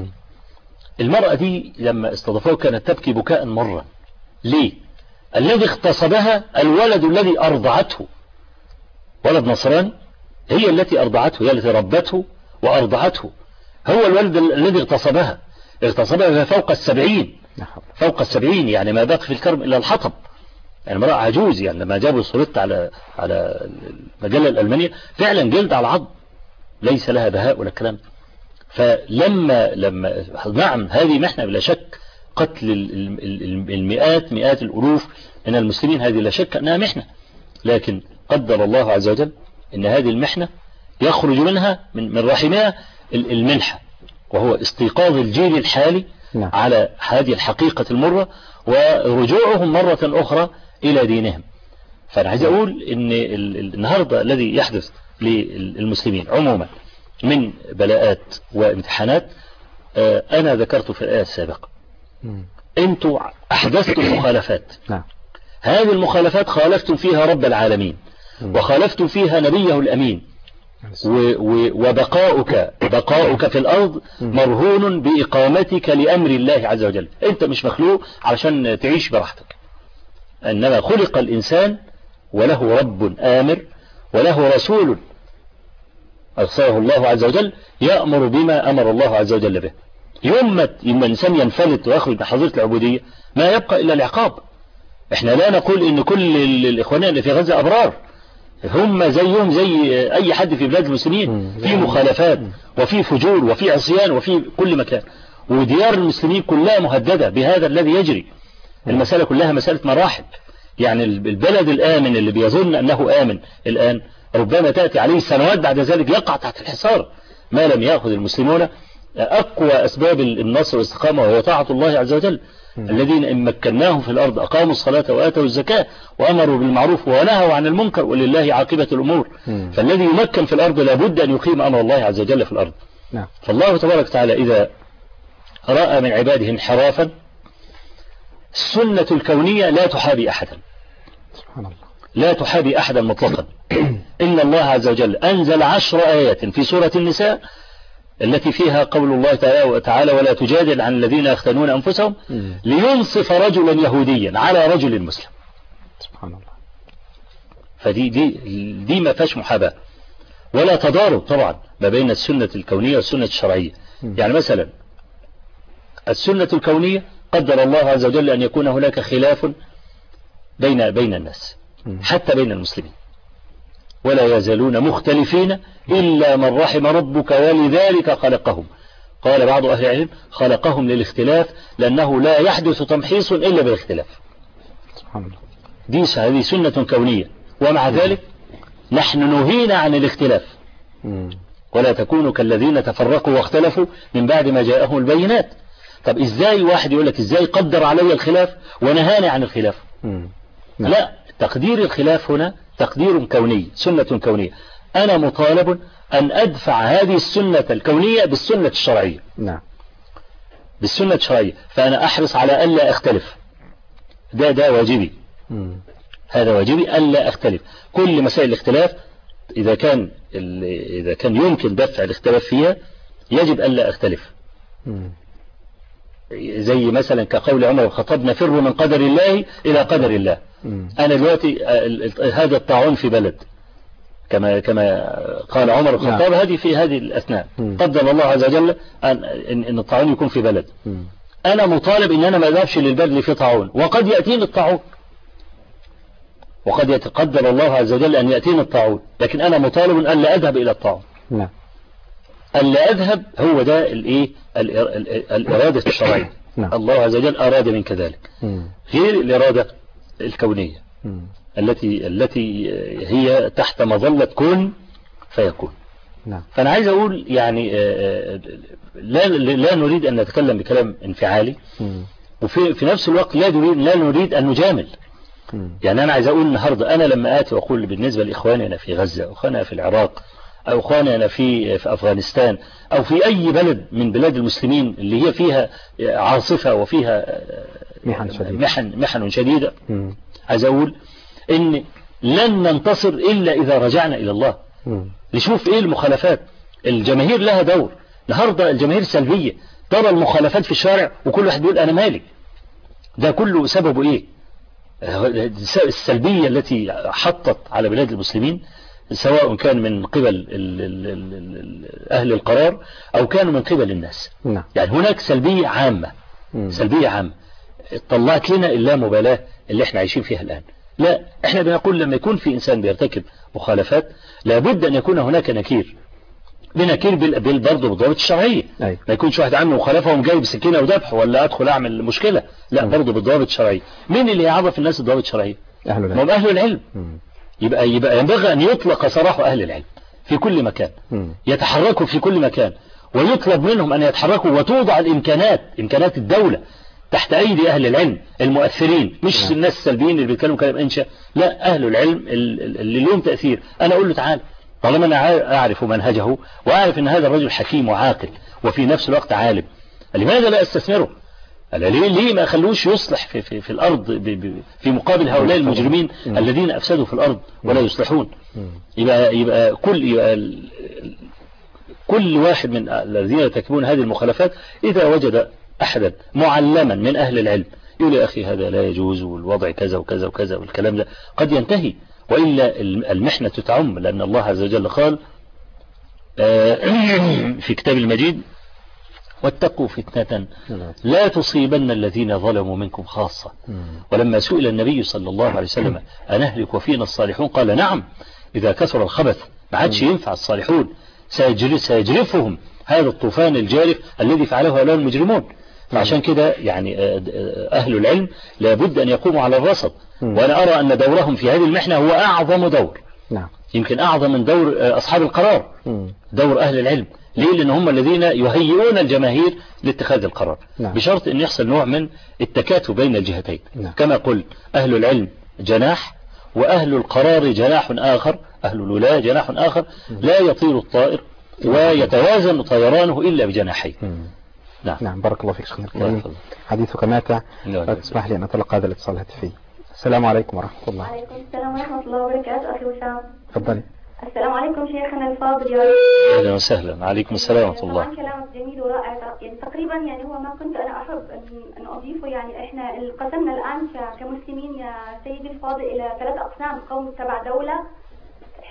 المرأة دي لما استضافوها كانت تبكي بكاء مرا. ليه؟ الذي اغتصبها الولد الذي أرضعته، ولد نصراني، هي التي أرضعته، هي التي ربته وأرضعته، هو الولد الذي اغتصبها فوق 70، فوق 70 يعني ما باقي في الكرم إلا الحطب. يعني امرأة عجوز، يعني لما جابوا صورتها على المجلة الألمانية فعلا جلد على العظم، ليس لها بهاء ولا كلام. فلما نعم هذه محنة بلا شك، قتل مئات الألوف من المسلمين، هذه لا شك أنها محنة، لكن قدر الله عز وجل أن هذه المحنة يخرج منها من رحمها المنحة، وهو استيقاظ الجيل الحالي على هذه الحقيقة المرة ورجوعهم مرة أخرى إلى دينهم. فأنا عايز أقول أن النهاردة الذي يحدث للمسلمين عموما من بلاءات وامتحانات، أنا ذكرت في الآية السابقة، أنتوا أحدثتم مخالفات، هذه المخالفات خالفتم فيها رب العالمين وخالفتم فيها نبيه الأمين، وبقاؤك في الأرض مرهون بإقامتك لأمر الله عز وجل. أنت مش مخلوق علشان تعيش براحتك، إنما خلق الإنسان وله رب آمر وله رسول أرسله الله عز وجل يأمر بما أمر الله عز وجل به. يوم الإنسان ينفلت ويخرج من حظيرة العبودية ما يبقى إلا العقاب. احنا لا نقول إن كل الإخوانين اللي في غزة أبرار، هم زيهم زي أي حد في بلاد المسلمين، في مخالفات وفي فجور وفي عصيان وفي كل مكان، وديار المسلمين كلها مهددة بهذا الذي يجري. المسألة كلها مسألة مراحل. يعني البلد الآمن اللي بيظن أنه آمن الآن ربما تأتي عليه سنوات بعد ذلك يقع تحت الحصار ما لم يأخذ المسلمون أقوى أسباب النصر والاستقامة، وهو طاعة الله عز وجل. الذين إن مكناهم في الأرض أقاموا الصلاة وآتوا الزكاة وأمروا بالمعروف ونهوا عن المنكر ولله عاقبة الأمور. فالذي يمكن في الأرض لابد أن يقيم أمر الله عز وجل في الأرض. فالله تبارك وتعالى إذا رأى من عباده انحرافا، السنة الكونية لا تحابي أحدا، سبحان الله، لا تحابي أحدا مطلقا. إن الله عز وجل أنزل 10 آيات في سورة النساء التي فيها قول الله تعالى ولا تجادل عن الذين يختنون أنفسهم، لينصف رجلا يهوديا على رجل مسلم. سبحان الله. فدي ما فيهاش محاباة ولا تضارب طبعا ما بين السنة الكونية والسنة الشرعية. يعني مثلا السنة الكونية قدر الله عز وجل أن يكون هناك خلاف بين الناس حتى بين المسلمين، ولا يزالون مختلفين إلا من رحم ربك ولذلك خلقهم. قال بعض أهل العلم خلقهم للاختلاف لأنه لا يحدث تمحيص إلا بالاختلاف. سبحان الله. هذه سنة كونية، ومع ذلك نحن نهينا عن الاختلاف. ولا تكونوا كالذين تفرقوا واختلفوا من بعد ما جاءهم البينات. طب ازاي واحد يقول لك ازاي قدر علي الخلاف ونهاني عن الخلاف؟ لا، تقدير الخلاف هنا تقدير كوني، سنة كونية. أنا مطالب أن أدفع هذه السنة الكونية بالسنة الشرعية. نعم، بالسنة الشرعية، فأنا أحرص على ألا أختلف. ده واجبي. هذا واجبي ألا أختلف. كل مسائل الاختلاف إذا كان يمكن دفع الاختلاف فيها يجب ألا أختلف. زي مثلا كقول عمر الخطاب نفر من قدر الله إلى قدر الله. أنا دلوقتي هذا الطاعون في بلد كما قال عمر الخطاب هذه في هذه الأثناء قدر الله عز وجل أن الطاعون يكون في بلد. أنا مطالب أن أنا ما أذهبش للبلد اللي فيه طاعون، وقد يأتيني الطاعون، وقد يتقدر الله عز وجل أن يأتيني الطاعون، لكن أنا مطالب أن لا أذهب إلى الطاعون. نعم، ألا أذهب هو ده الإرادة الشرعية. الله عز وجل أراد من كذلك، غير الإرادة الكونية التي هي تحت مظلة كن فيكون. فأنا عايز أقول يعني لا نريد أن نتكلم بكلام انفعالي، وفي نفس الوقت لا نريد أن نجامل. يعني أنا عايز أقول النهاردة أنا لما آتي وأقول بالنسبة لإخواننا في غزة، أخواننا في العراق، أو أخواننا في أفغانستان، أو في أي بلد من بلاد المسلمين اللي هي فيها عاصفة وفيها محن شديدة، عايز أقول إن لن ننتصر إلا إذا رجعنا إلى الله. نشوف إيه المخالفات. الجماهير لها دور. النهاردة الجماهير سلبية، ترى المخالفات في الشارع وكل واحد بيقول أنا مالي. ده كله سببه إيه؟ السلبية التي حطت على بلاد المسلمين، سواء كان من قبل أهل القرار أو كانوا من قبل الناس. يعني هناك سلبية عامة، سلبية عامة طلعت لنا اللامبالاة اللي احنا عايشين فيها الآن. لا، احنا بنقول لما يكون في إنسان بيرتكب مخالفات لابد أن يكون هناك نكير، بنكير برضه بالضوابط الشرعية. ما يكونش واحد عامل مخالفة ومجايب سكينة وذبح ولا أدخل أعمل مشكلة، لا، برضه بالضوابط الشرعية. مين اللي يعرف الناس الضوابط الشرعية؟ أهل العلم. يبقى ينبغي أن يطلق سراح أهل العلم في كل مكان، يتحركوا في كل مكان، ويطلب منهم أن يتحركوا، وتوضع إمكانات الدولة تحت أيدي أهل العلم المؤثرين، مش الناس السلبيين اللي بيتكلموا كلام إنشاء. لا، أهل العلم اللي لهم تأثير. أنا أقول له تعال، طالما أنا أعرف منهجه وأعرف أن هذا الرجل حكيم وعاقل وفي نفس الوقت عالم، لماذا لا أستثمره؟ ليه ما أخلوش يصلح في الأرض في مقابل هؤلاء المجرمين الذين أفسدوا في الأرض ولا يصلحون؟ يبقى كل واحد من الذين يرتكبون هذه المخالفات إذا وجد أحدا معلما من أهل العلم يقول يا أخي هذا لا يجوز والوضع كذا وكذا وكذا والكلام ده قد ينتهي، وإلا المحنة تعم، لأن الله عز وجل قال في كتاب المجيد واتقوا فتنة لا تصيبن الذين ظلموا منكم خاصة. ولما سئل النبي صلى الله عليه وسلم أنهلك وفينا الصالحون قال نعم، إذا كثر الخبث ما عادش ينفع الصالحون، سيجرفهم هذا الطوفان الجارف الذي فعله هؤلاء المجرمون. فعشان كده يعني أهل العلم لابد أن يقوموا على الرصد، وأنا أرى أن دورهم في هذه المحنة هو أعظم دور، يمكن أعظم من دور أصحاب القرار، دور أهل العلم. ليه؟ لأن هم الذين يهيئون الجماهير لاتخاذ القرار، بشرط أن يحصل نوع من التكاتف بين الجهتين. كما قلت أهل العلم جناح، وأهل القرار جناح آخر، أهل الولاية جناح آخر، لا يطير الطائر ويتوازن طيرانه إلا بجناحين. نعم، بارك الله فيك شيخنا الكريم، حديثك ماتع. اسمح لي أن أتلقى هذا الاتصال الهاتفي. السلام عليكم ورحمة الله. وعليكم السلام ورحمة الله وبركاته. أخي وسام، تفضلي. السلام عليكم شيخنا الفاضل. أهلا وسهلا. عليكم السلام ورحمة الله. كلامك جميل ورائع، يعني تقريبا يعني هو ما كنت أنا أحب أن أضيفه. يعني إحنا انقسمنا الآن كمسلمين يا سيدي الفاضل إلى 3 أقسام: قوم تبع دولة،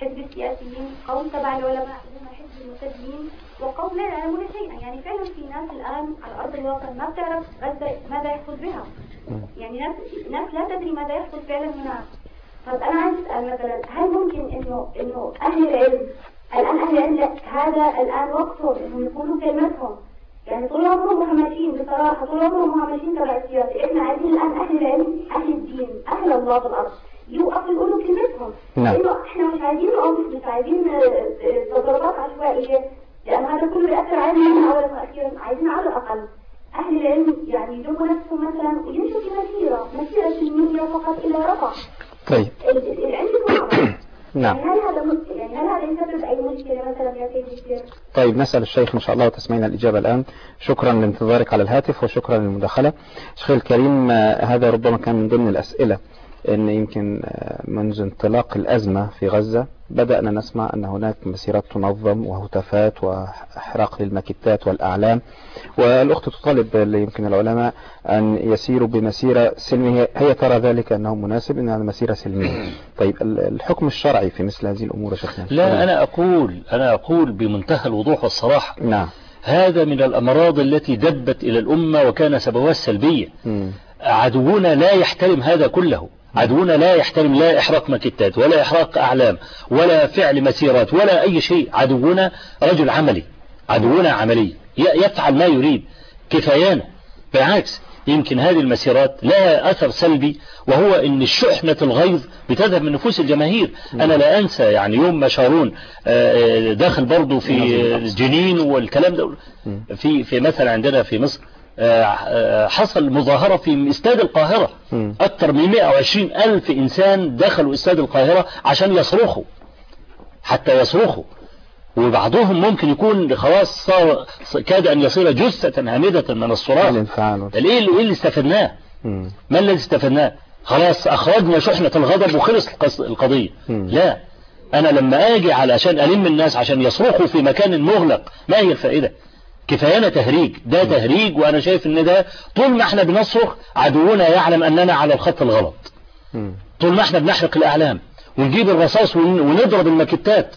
حزب السياسيين، قوم تبع العلماء هم حزب المسلمين، وقوم لا يعلمون شيئا. يعني فعلا في ناس الآن على أرض الواقع ما بتعرف غزة ماذا يحصل بها، يعني ناس لا تدري ماذا يحصل فعلا هناك. طب أنا عايز أسأل مثلا، هل ممكن إنه أهل العلم الآن، أهل العلم هذا الآن وقتهم إنهم يقولوا كلمتهم، يعني طول عمرهم مهمشين بصراحة، طول عمرهم مهمشين تبع السياسة. إحنا عايزين الآن أهل العلم، أهل الدين، أهل الله بالأرض يوقفوا يقولوا كلمتهم، لأنه إحنا مش عايزين عنف، مش عايزين تضربات عشوائية، لأن هذا كله يأثر علينا أولا وأخيرا. عايزين على الأقل أهل العلم يعني يجوا نفسهم مثلا ويمشوا في مسيرة سلمية فقط إلى رفح. طيب العلم يكون نعم. هل هذا يسبب أي مشكلة مثلا يا سيدي الشيخ؟ طيب نسأل الشيخ إن شاء الله وتسمعين الإجابة الآن. شكرا لانتظارك على الهاتف وشكرا للمداخلة. شيخ الكريم، هذا ربما كان من ضمن الأسئلة، أن يمكن منذ انطلاق الأزمة في غزة بدأنا نسمع أن هناك مسيرات تنظم وهتافات وإحراق للماكيتات والأعلام، والأخت تطالب يمكن العلماء أن يسيروا بمسيرة سلمية. هي ترى ذلك أنه مناسب أنها مسيرة سلمية. طيب الحكم الشرعي في مثل هذه الأمور يا شيخنا؟ لا، أنا أقول بمنتهى الوضوح والصراحة، نعم، هذا من الأمراض التي دبت إلى الأمة وكان سببها السلبية. عدونا لا يحترم هذا كله، عدونا لا يحترم لا إحراق ماكيتات ولا إحراق أعلام ولا فعل مسيرات ولا أي شيء. عدونا رجل عملي، عدونا عملي يفعل ما يريد كفايانا. بالعكس، يمكن هذه المسيرات لها أثر سلبي، وهو أن الشحنة الغيظ بتذهب من نفوس الجماهير. أنا لا أنسى يعني يوم ما شارون داخل برضو في جنين والكلام ده، في مثلا عندنا في مصر حصل مظاهرة في استاد القاهرة، أكثر من 120,000 إنسان دخلوا استاد القاهرة عشان يصرخوا، حتى يصرخوا، وبعضهم ممكن يكون خلاص صار كاد أن يصير جثة هامدة من الصراخ. إيه اللي استفدناه؟ ما الذي استفدناه؟ خلاص أخرجنا شحنة الغضب وخلص القضية. لا، أنا لما أجي علشان ألم الناس عشان يصرخوا في مكان مغلق، ما هي الفائدة؟ كفايانا تهريج، ده تهريج. وأنا شايف أن ده طول ما احنا بنصرخ عدونا يعلم أننا على الخط الغلط. طول ما احنا بنحرق الأعلام ونجيب الرصاص ونضرب الماكيتات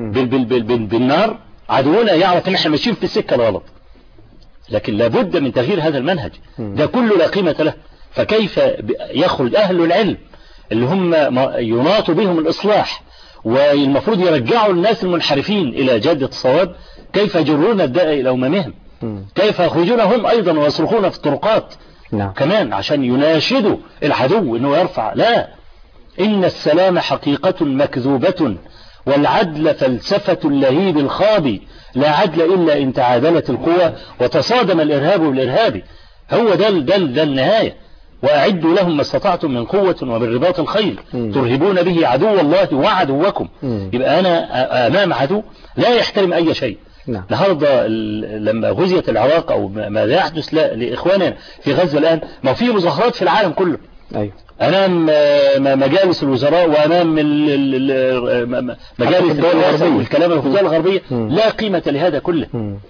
بالنار، عدونا يعرف ان احنا ماشيين في السكة الغلط. لكن لابد من تغيير هذا المنهج، ده كله لا قيمة له. فكيف يخرج أهل العلم اللي هم يناط بهم الإصلاح والمفروض يرجعوا الناس المنحرفين إلى جادة الصواب، كيف يجرون الداء إلى أممهم؟ كيف يخرجون هم أيضا ويصرخون في الطرقات كمان عشان يناشدوا العدو أنه يرفع؟ لا، إن السلام حقيقة مكذوبة، والعدل فلسفة اللهيب الخاضي، لا عدل إلا إن تعادلت القوى وتصادم الإرهاب بالإرهاب. هو ده النهاية. وأعدوا لهم ما استطعتم من قوة وبالرباط الخيل ترهبون به عدو الله وعدوكم. يبقى أنا أمام عدو لا يحترم أي شيء. النهاردة لما غزيت العراق أو ماذا يحدث لإخواننا في غزة الآن، ما في مظاهرات في العالم كله. أمام مجالس الوزراء وأمام مجالس الدول الغربية والكلام في الدول الغربية. لا قيمة لهذا كله.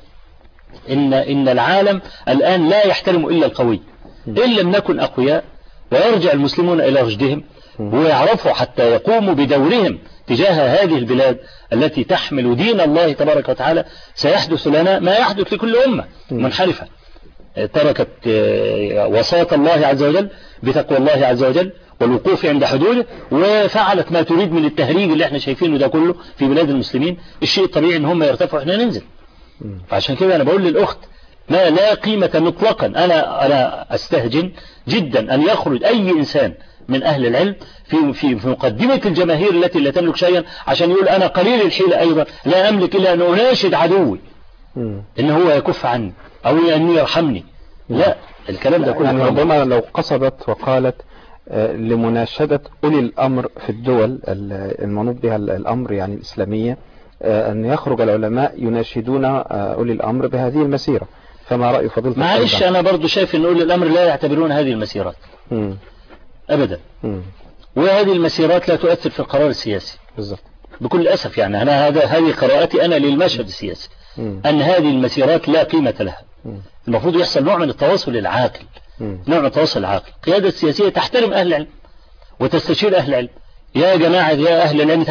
إن العالم الآن لا يحترم إلا القوي. إن لم نكن أقوياء ويرجع المسلمون إلى رشدهم ويعرفوا حتى يقوموا بدورهم تجاه هذه البلاد التي تحمل دين الله تبارك وتعالى، سيحدث لنا ما يحدث لكل أمة منحرفة تركت وصاة الله عز وجل بتقوى الله عز وجل والوقوف عند حدوده، وفعلت ما تريد من التهريج اللي احنا شايفينه ده كله في بلاد المسلمين. الشيء الطبيعي ان هم يرتفعوا احنا ننزل. فعشان كده انا بقول للأخت ما لا قيمة مطلقا. أنا أستهجن جدا أن يخرج أي إنسان من أهل العلم في مقدمة الجماهير التي لا تملك شيئا عشان يقول أنا قليل الحيلة أيضا، لا أملك إلا أن أناشد عدوي إن هو يكف عني أو أن يرحمني. لا، الكلام ده كله يعني ربما لو قصدت وقالت لمناشدة أولي الأمر في الدول المنوط بها الأمر يعني الإسلامية، أن يخرج العلماء يناشدون أولي الأمر بهذه المسيرة، فما رأي فضيلتك؟ معلش أنا برضو شايف أن أولي الأمر لا يعتبرون هذه المسيرات أبدا. وهذه المسيرات لا تؤثر في القرار السياسي بالضبط بكل أسف. يعني أنا هذه قراءتي أنا للمشهد السياسي، أن هذه المسيرات لا قيمة لها. المفروض يحصل نوع من التواصل العاقل، نوع من التواصل العاقل. القيادة السياسية تحترم أهل العلم وتستشير أهل العلم. يا جماعة يا أهل العلم تعالوا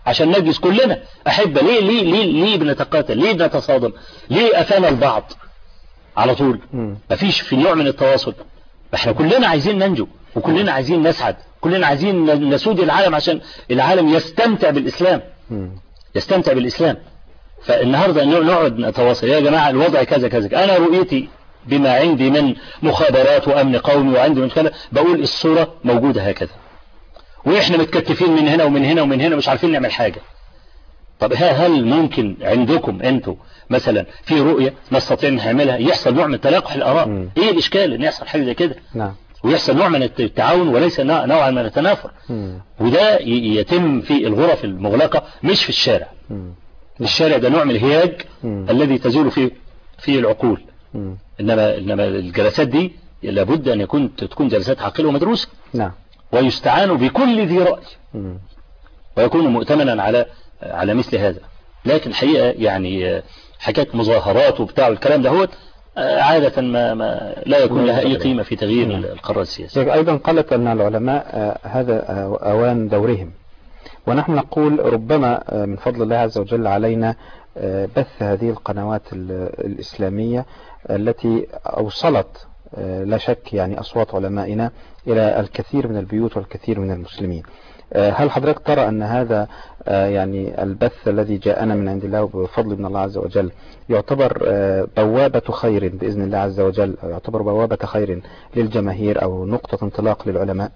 عشان نجلس كلنا أحبة. ليه بنتقاتل؟ ليه بنتصادم؟ ليه أفانا البعض على طول؟ مفيش في نوع من التواصل. احنا كلنا عايزين ننجو، وكلنا عايزين نسعد، كلنا عايزين نسود العالم عشان العالم يستمتع بالإسلام، يستمتع بالإسلام. فالنهاردة نقعد نتواصل يا جماعة الوضع كذا كذا، أنا رؤيتي بما عندي من مخابرات وأمن قومي وعندي من كذا، بقول الصورة موجودة هكذا، وإحنا متكتفين من هنا ومن هنا ومن هنا مش عارفين نعمل حاجة. طب هل ممكن عندكم أنتوا مثلا في رؤية نستطيع أن نعملها يحصل نوع من تلاقح الآراء؟ إيه الإشكال أن يحصل حاجة زي كده؟ نعم. ويحصل نوع من التعاون وليس نوعا من التنافر. وده يتم في الغرف المغلقة مش في الشارع. الشارع ده نوع من الهياج الذي تزول فيه العقول. إنما الجلسات دي لابد أن تكون جلسات عاقلة ومدروسة. نعم. ويستعان بكل ذي رأي ويكون مؤتمنا على مثل هذا. لكن الحقيقة يعني حكاية مظاهرات وبتاع الكلام ده هو عادة ما لا يكون لها أي قيمة في تغيير القرار السياسي. أيضا قالت أن العلماء هذا أوان دورهم، ونحن نقول ربما من فضل الله عز وجل علينا بث هذه القنوات الإسلامية التي أوصلت لا شك يعني أصوات علمائنا إلى الكثير من البيوت والكثير من المسلمين. هل حضرتك ترى أن هذا يعني البث الذي جاءنا من عند الله بفضل من الله عز وجل يعتبر بوابة خير بإذن الله عز وجل، أو يعتبر بوابة خير للجماهير أو نقطة انطلاق للعلماء؟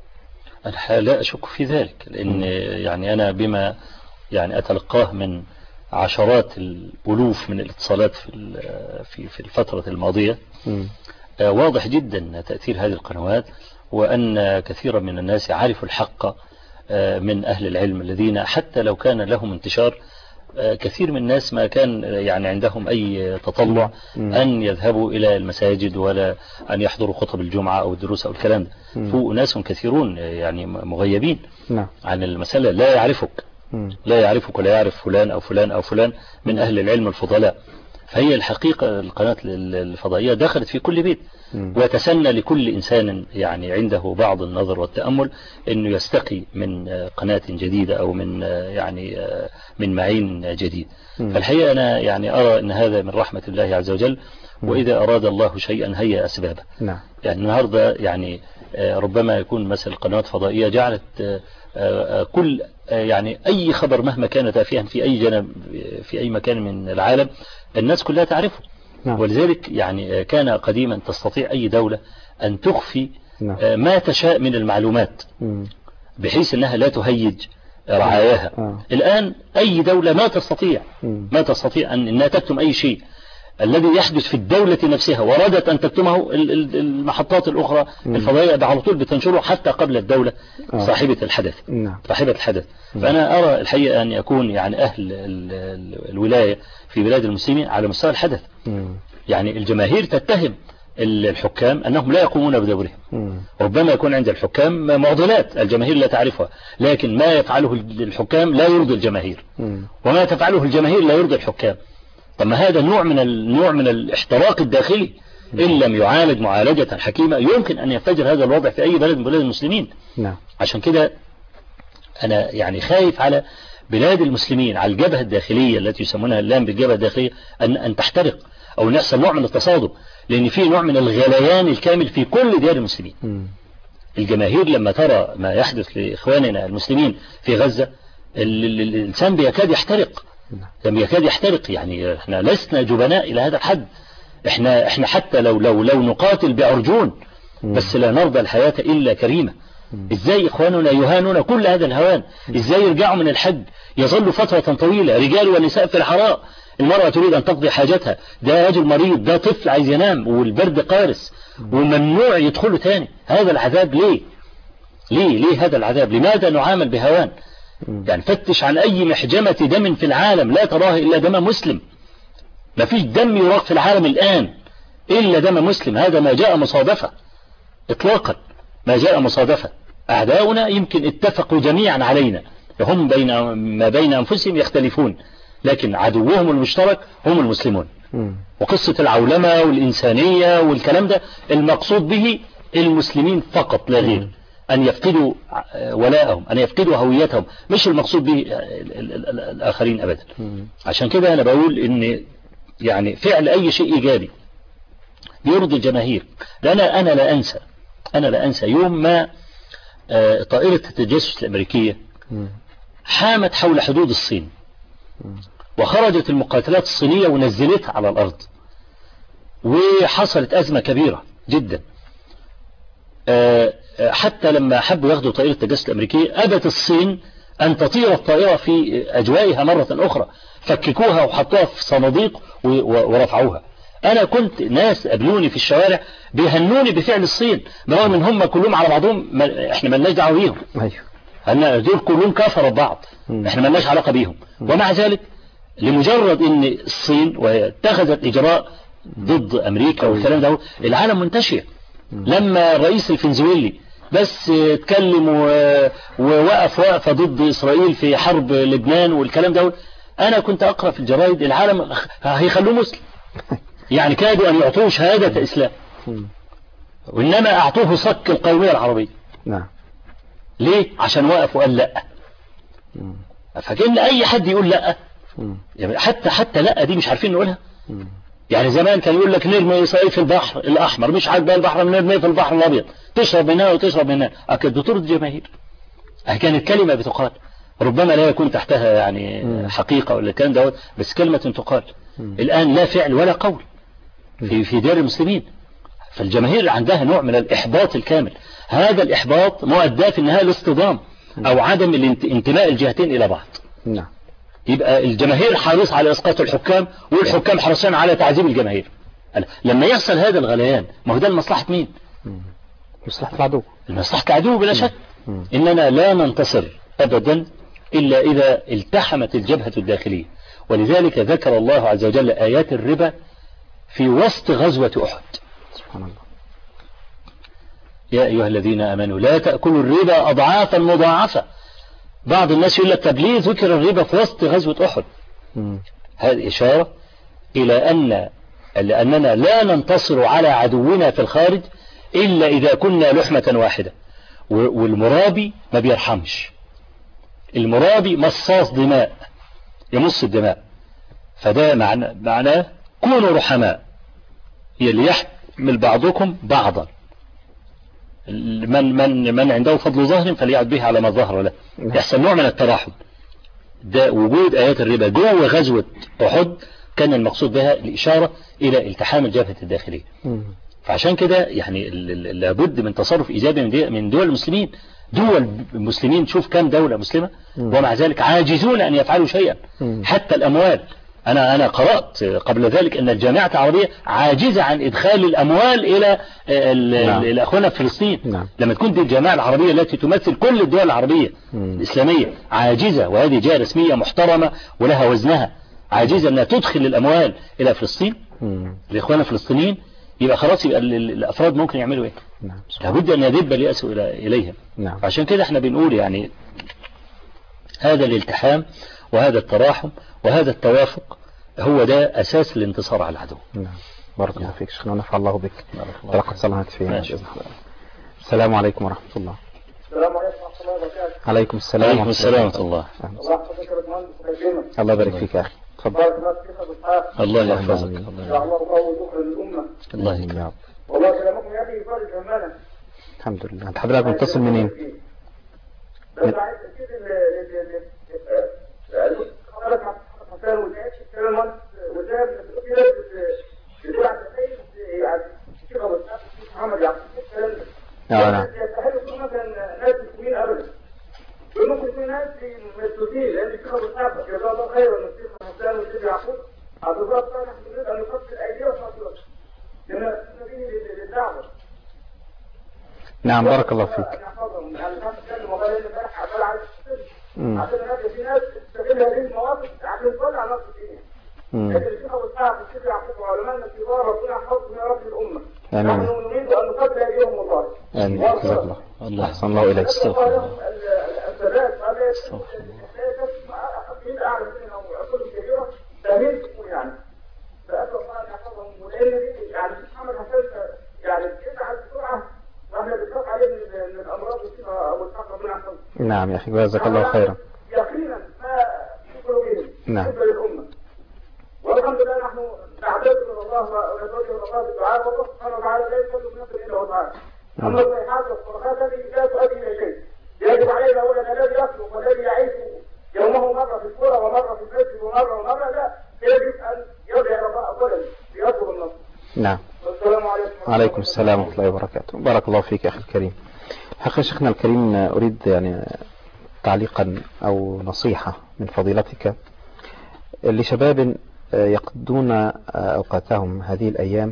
أنا لا أشك في ذلك، لأن يعني أنا بما يعني أتلقاه من عشرات الألوف من الاتصالات في الفترة الماضية واضح جدا تأثير هذه القنوات، وأن كثيرا من الناس عرفوا الحق من أهل العلم الذين حتى لو كان لهم انتشار كثير من الناس ما كان يعني عندهم أي تطلع أن يذهبوا إلى المساجد ولا أن يحضروا خطب الجمعة أو الدروس أو الكلام ده. فهو ناس كثيرون يعني مغيبين عن المسألة، لا يعرفك ولا يعرف فلان أو فلان أو فلان من أهل العلم الفضلاء. فهي الحقيقة القناة الفضائية دخلت في كل بيت، وتسنى لكل إنسان يعني عنده بعض النظر والتأمل أنه يستقي من قناة جديدة أو من يعني من معين جديد. فالحقيقة أنا يعني أرى أن هذا من رحمة الله عز وجل، وإذا أراد الله شيئا هيأ أسبابه. يعني النهاردة يعني ربما يكون مثل قنوات فضائية جعلت كل يعني أي خبر مهما كان تافها في أي جانب في أي مكان من العالم الناس كلها تعرفه. ولذلك يعني كان قديما تستطيع أي دولة أن تخفي ما تشاء من المعلومات بحيث أنها لا تهيج رعاياها. الآن أي دولة ما تستطيع أنها تكتم أي شيء الذي يحدث في الدولة نفسها، وردت أن تكتمه المحطات الأخرى الفضائية على طول بتنشره حتى قبل الدولة صاحبة الحدث. فأنا أرى الحقيقة أن يكون يعني أهل الولاية في بلاد المسلمين على مستوى الحدث. يعني الجماهير تتهم الحكام أنهم لا يقومون بدورهم. ربما يكون عند الحكام معضلات الجماهير لا تعرفها، لكن ما يفعله الحكام لا يرضي الجماهير، وما تفعله الجماهير لا يرضي الحكام. طب ما هذا نوع من الاحتراق الداخلي إن لم يعالج معالجة حكيمة يمكن أن ينفجر هذا الوضع في أي بلد من بلاد المسلمين. عشان كده أنا يعني خايف على بلاد المسلمين، على الجبهة الداخلية التي يسمونها الآن بالجبهة الداخلية أن تحترق أو يحصل نوع من التصادم، لأن في نوع من الغليان الكامل في كل ديار المسلمين. الجماهير لما ترى ما يحدث لإخواننا المسلمين في غزة الإنسان بيكاد يحترق، يعني احنا لسنا جبناء إلى هذا الحد. احنا حتى لو نقاتل بأرجون بس لا نرضى الحياة إلا كريمة. ازاي اخواننا يهانون كل هذا الهوان؟ ازاي يرجعوا من الحج يظلوا فترة طويلة رجال ونساء في الحراء، المرأة تريد أن تقضي حاجتها، ده رجل مريض، ده طفل عايز ينام والبرد قارس وممنوع يدخلوا تاني. هذا العذاب ليه هذا العذاب؟ لماذا نعامل بهوان؟ يعني فتش عن أي محجمة دم في العالم لا تراه إلا دم مسلم. ما فيش دم يراق في العالم الآن إلا دم مسلم. هذا ما جاء مصادفة إطلاقا، ما جاء مصادفة. أعداؤنا يمكن اتفقوا جميعا علينا، هم ما بين أنفسهم يختلفون، لكن عدوهم المشترك هم المسلمون. وقصة العولمة والإنسانية والكلام ده المقصود به المسلمين فقط لا غير. أن يفقدوا ولاءهم، أن يفقدوا هويتهم، مش المقصود به الآخرين أبدا. عشان كده أنا بقول إن يعني فعل أي شيء إيجابي بيرضي الجماهير. لأن أنا لا أنسى يوم ما طائرة التجسس الأمريكية حامت حول حدود الصين، وخرجت المقاتلات الصينية ونزلتها على الأرض، وحصلت أزمة كبيرة جدا. حتى لما حبوا ياخدوا طائرة التجسس الأمريكية أبت الصين أن تطير الطائرة في أجوائها مرة أخرى، فككوها وحطوها في صناديق ورفعوها. أنا كنت ناس قابلوني في الشوارع بيهنوني بفعل الصين، برغم ان هم كلهم على بعضهم احنا مالناش دعوه بيهم، أن دول كلهم كفروا ببعض، احنا مالناش علاقة بيهم. ومع ذلك لمجرد ان الصين واتخذت إجراء ضد أمريكا والكلام ده العالم منتشر. لما الرئيس الفنزويلي بس اتكلم ووقف وقفة ضد إسرائيل في حرب لبنان والكلام ده، أنا كنت أقرأ في الجرائد العالم هيخلوه مسلم، يعني كادوا أن يعطوه شهادة إسلام، وإنما أعطوه صك القومية العربية. ليه؟ عشان وقف وقال لا. فكأن أي حد يقول لا، يعني حتى لا دي مش عارفين نقولها. يعني زمان كان يقول لك نرمي إسرائيل في البحر الأحمر، مش عاجبها البحر نرمي في البحر الأبيض، تشرب منها وتشرب منها، أكيد بتطرد الجماهير. كانت كلمة بتقال، ربما لا يكون تحتها يعني حقيقة ولا كان دوت، بس كلمة تقال. الآن لا فعل ولا قول في ديار المسلمين، فالجماهير عندها نوع من الإحباط الكامل. هذا الإحباط مؤداه في النهاية الاصطدام أو عدم انتماء الجهتين إلى بعض. يبقى الجماهير حريص على إسقاط الحكام، والحكام حريصين على تعذيب الجماهير. لما يحصل هذا الغليان، ما هو ده لمصلحة مين؟ مصلحة العدو، المصلحة العدو بلا شك. إننا لا ننتصر أبدا إلا إذا التحمت الجبهة الداخلية. ولذلك ذكر الله عز وجل آيات الربا في وسط غزوة أحد. سبحان الله. يا أيها الذين آمنوا لا تأكلوا الربا أضعافا مضاعفة. بعض الناس يقول لك طب ليه ذكر الربا في وسط غزوة أحد؟ هذه إشارة إلى أننا لا ننتصر على عدونا في الخارج إلا إذا كنا لحمة واحدة. والمرابي ما بيرحمش، المرابي مصاص دماء، يمص الدماء. فده معناه كونوا رحماء، ليحمل بعضكم بعضا. من عنده فضل ظهر فليعد به على ما ظهر له. يحصل نوع من التراحم. ده وجود آيات الربا جوه غزوة أحد كان المقصود بها الإشارة إلى التحام الجبهة الداخلية. فعشان كده يعني لابد من تصرف إيجابي من دول المسلمين. دول المسلمين شوف كم دولة مسلمة ومع ذلك عاجزون أن يفعلوا شيئا. حتى الأموال، أنا قرأت قبل ذلك أن الجامعة العربية عاجزة عن إدخال الأموال إلى الأخوان في فلسطين. لما تكون دي الجامعة العربية التي تمثل كل الدول العربية الإسلامية عاجزة، وهذه جهة رسمية محترمة ولها وزنها، عاجزة أنها تدخل الأموال إلى فلسطين الإخوان الفلسطينيين، يبقى خلاص يبقى الأفراد ممكن يعملوا إيه؟ لابد أن يدب اليأس إليهم. عشان كده احنا بنقول يعني هذا الالتحام وهذا التراحم وهذا التوافق هو ده أساس الانتصار على العدو. بارك الله فيك شيخنا ونفع الله بك. لقد صلحت فينا. السلام عليكم ورحمة الله. السلام عليكم ورحمة الله وبركاته. عليكم السلام. عليكم السلام ورحمة الله. الله يبارك فيك يا أخي. تفضل. الله يحفظك. الله يكرمك. والله كلامكم يا أخي يفرج همنا. الحمد لله. أنت حضرتك متصل منين؟ نعم. يستحيل مثلا ناس مسلمين ابدا. ممكن يكون ناس مسلمين لان الشيخ ابو اسحاق جزاه الله خيرا الشيخ حسان والشيخ يعقوب عبد الله صالح نريد ان نقتل ايديهم فاصلا. لان نبيه للدعوه. نعم بارك الله فيك. نحفظهم يعني كان بيتكلم والله لان امبارح عبال عايز عشان الناس في ناس تستغل هذه المواقف عشان تطلع نص الدين. لكن الشيخ ابو اسحاق والشيخ يعقوب وعلمائنا الكبار ربنا يحفظهم يا رب الامه. نحن نريد ان نقتل ايديهم والله. آمين. جزاك الله. الله أحسن الله إليك. استغفر الله. يعني فأسأل الله أن يحفظهم ولأن يعني محمد حسن يعني بيسعى بسرعة وإحنا بنخاف عليه من الأمراض والسنة نعم يا أخي جزاك الله خيرا. يقينا ما يقولوا به نعم. بالنسبة للأمة. والحمد لله نحن نعتذر من الله ونتوجه إلى الله بالدعاء، والله سبحانه وتعالى لا يكلف نفسا إلا وسعها. أما الصيحات والصرخات هذه لا تؤدي إلى شيء. يجب علينا أولا الذي يطلب والذي يعيش يومه مرة في الكرة ومرة في المسجد ومرة لا، يجب أن يرجع إلى الله أولا ليطلب النصر. نعم. والسلام عليكم. وعليكم السلام ورحمة الله وبركاته. بارك الله فيك أخي الكريم. حقيقة شيخنا الكريم أريد يعني تعليقا أو نصيحة من فضيلتك لشباب يقضون أوقاتهم هذه الأيام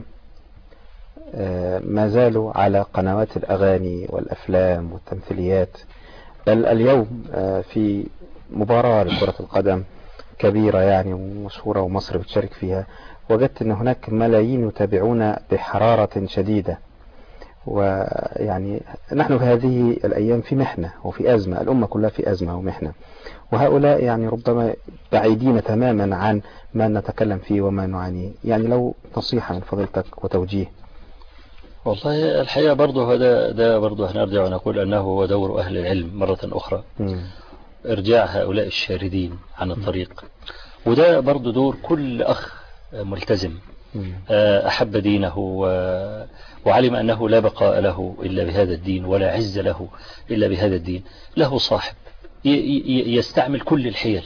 ما زالوا على قنوات الأغاني والأفلام والتمثيليات. بل اليوم في مباراة لكرة القدم كبيرة يعني ومشهورة ومصر بتشارك فيها، وجدت أن هناك ملايين يتابعون بحرارة شديدة. ويعني نحن في هذه الأيام في محنة وفي أزمة، الأمة كلها في أزمة ومحنة، وهؤلاء يعني ربما بعيدين تماما عن ما نتكلم فيه وما نعانيه. يعني لو نصيحة من فضيلتك وتوجيه. والله الحقيقة برضه ده برضه هنرجع ونقول أنه هو دور أهل العلم مرة أخرى إرجاع هؤلاء الشاردين عن الطريق، وده برضه دور كل أخ ملتزم أحب دينه وعلم أنه لا بقاء له إلا بهذا الدين ولا عز له إلا بهذا الدين. له صاحب يستعمل كل الحيل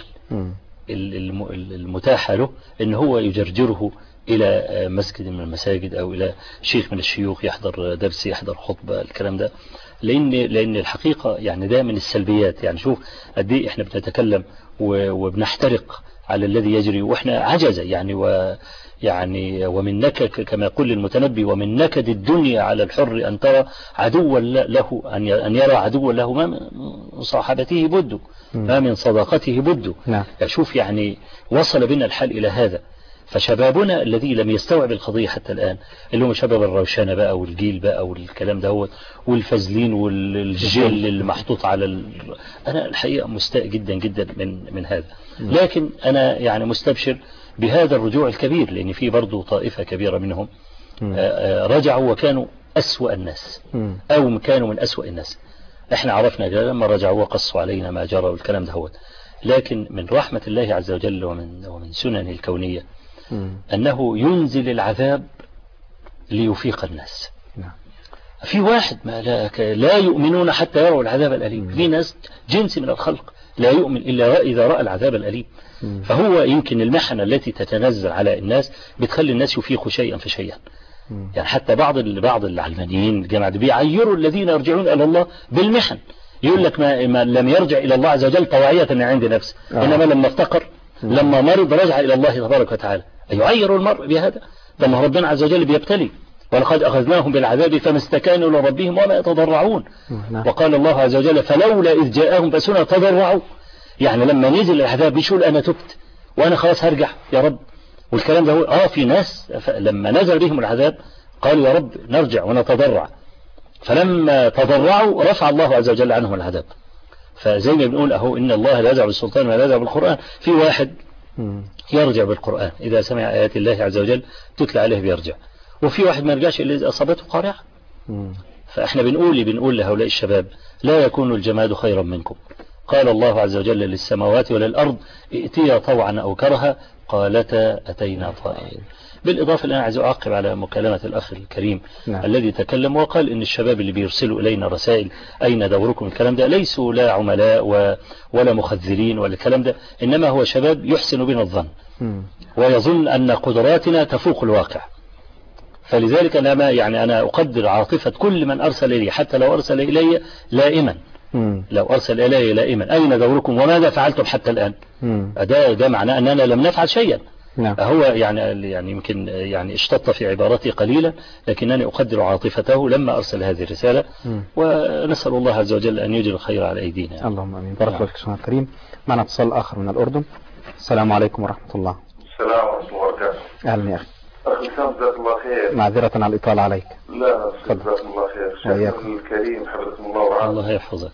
المتاحة له إن هو يجرجره إلى مسجد من المساجد أو إلى شيخ من الشيوخ يحضر درس يحضر خطبة الكلام ده، لأن الحقيقة يعني ده من السلبيات. يعني شوف قد ايه احنا بنتكلم وبنحترق على الذي يجري وإحنا عجزة يعني ومن نكد كما يقول المتنبي ومن نكد الدنيا على الحر أن ترى عدوا له أن يرى عدوا له ما من مصاحبته بد ما من صداقته بد. نعم. شوف يعني وصل بنا الحال إلى هذا. فشبابنا الذي لم يستوعب القضية حتى الآن اللي هم شباب الروشنة بقى والجيل بقى والكلام ده والفازلين والجل اللي محطوط على أنا الحقيقة مستاء جدا جدا من هذا. لكن أنا يعني مستبشر بهذا الرجوع الكبير، لأن في برضو طائفة كبيرة منهم رجعوا وكانوا أسوأ الناس أو كانوا من أسوأ الناس. احنا عرفنا لما رجعوا وقصوا علينا ما جرى والكلام ده هو. لكن من رحمة الله عز وجل ومن سننه الكونية أنه ينزل العذاب ليفيق الناس. في واحد ما لا يؤمنون حتى يروا العذاب الأليم. في ناس جنس من الخلق لا يؤمن إلا إذا رأى العذاب الأليم. فهو يمكن المحنة التي تتنزل على الناس بتخلي الناس يفيقوا شيئا فشيئا. يعني حتى بعض العلمانيين الجماعة بيعيروا الذين يرجعون إلى الله بالمحن. يقول لك ما لم يرجع إلى الله عز وجل طواعية من عند نفسه، إنما لما افتقر لما مرض رجع إلى الله تبارك وتعالى. يعير المرء بهذا. لما ربنا عز وجل بيبتلي ولقد أخذناهم بالعذاب فما استكانوا لربهم وما يتضرعون. وقال الله عز وجل فلولا إذ جاءهم بأسنا تضرعوا. يعني لما نزل العذاب بيقول أنا تبت وأنا خلاص هرجع يا رب والكلام ده هو في ناس لما نزل بهم العذاب قالوا يا رب نرجع ونتضرع، فلما تضرعوا رفع الله عز وجل عنهم العذاب. فزي ما بنقول أهو إن الله لا يزع بالسلطان ولا يزع بالقرآن. في واحد يرجع بالقرآن إذا سمع آيات الله عز وجل تتلى عليه بيرجع، وفي واحد ما يرجعش إلا إذا أصابته قارعة. فإحنا بنقول لهؤلاء الشباب لا يكون الجماد خيرا منكم. قال الله عز وجل للسماوات وللأرض ائتيا طوعا أو كرها قالتا أتينا طائعين. بالإضافة الآن عايز أعقب على مكالمة الأخ الكريم الذي تكلم وقال إن الشباب اللي بيرسلوا إلينا رسائل أين دوركم الكلام ده ليسوا لا عملاء ولا مخذلين ولا الكلام ده، إنما هو شباب يحسن بنا الظن ويظن أن قدراتنا تفوق الواقع. فلذلك أنا أقدر عاطفة كل من أرسل إلي حتى لو أرسل إلي لائما لو أرسل إلي لائما أين دوركم وماذا فعلتم حتى الآن. ده معناه أننا لم نفعل شيئا. هو يعني يمكن يعني اشتط في عبارتي قليلا، لكنني أقدر عاطفته لما أرسل هذه الرسالة. ونسأل الله عز وجل أن يجري الخير على أيدينا. اللهم آمين. بارك الله فيك شيخنا الكريم. معنا اتصال آخر من الأردن. السلام عليكم ورحمة الله. السلام ورحمة الله وبركاته. أهلا يا أخي. أخي سام جزاك الله خير. معذرة على الإطالة عليك. لا جزاك الله خير. شيخنا الكريم حفظكم الله ورعاكم. الله يحفظك.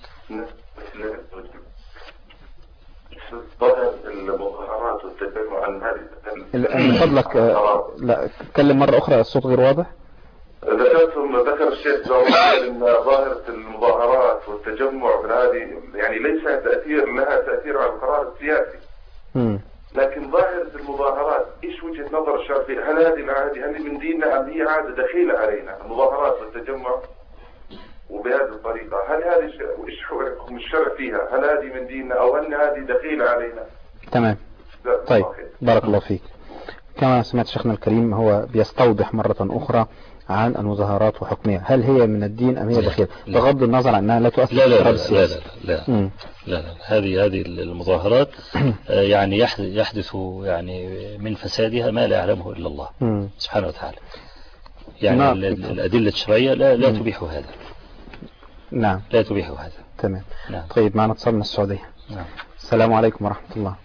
المظاهرات والتجمع عن هذه من فضلك لا تكلم مرة أخرى الصوت غير واضح. ذكر الشيخ زوال أن ظاهرة المظاهرات والتجمع هذه يعني ليس لها تأثير على القرار السياسي. لكن ظاهرة المظاهرات إيش وجهة نظر الشرع فيها؟ هل هذه العادة هل من ديننا أم هي عادة دخيلة علينا المظاهرات والتجمع وبهذه الطريقة؟ هل هذه إيش حكم الشرع فيها؟ هل هذه من ديننا أو أن هذه دخيلة علينا؟ تمام. طيب بارك الله فيك. كما سمعت شيخنا الكريم هو بيستوضح مرة أخرى عن المظاهرات وحكمها، هل هي من الدين أم هي دخيلة، بغض النظر عن أنها لا تؤثر في القرار السياسي. لا هذه المظاهرات يعني يحدث يعني من فسادها ما لا يعلمه إلا الله سبحانه وتعالى. يعني الأدلة الشرعية لا تبيح هذا. نعم لا تبيح هذا. تمام. نعم. طيب معنا اتصال من السعودية. نعم. السلام عليكم ورحمة الله.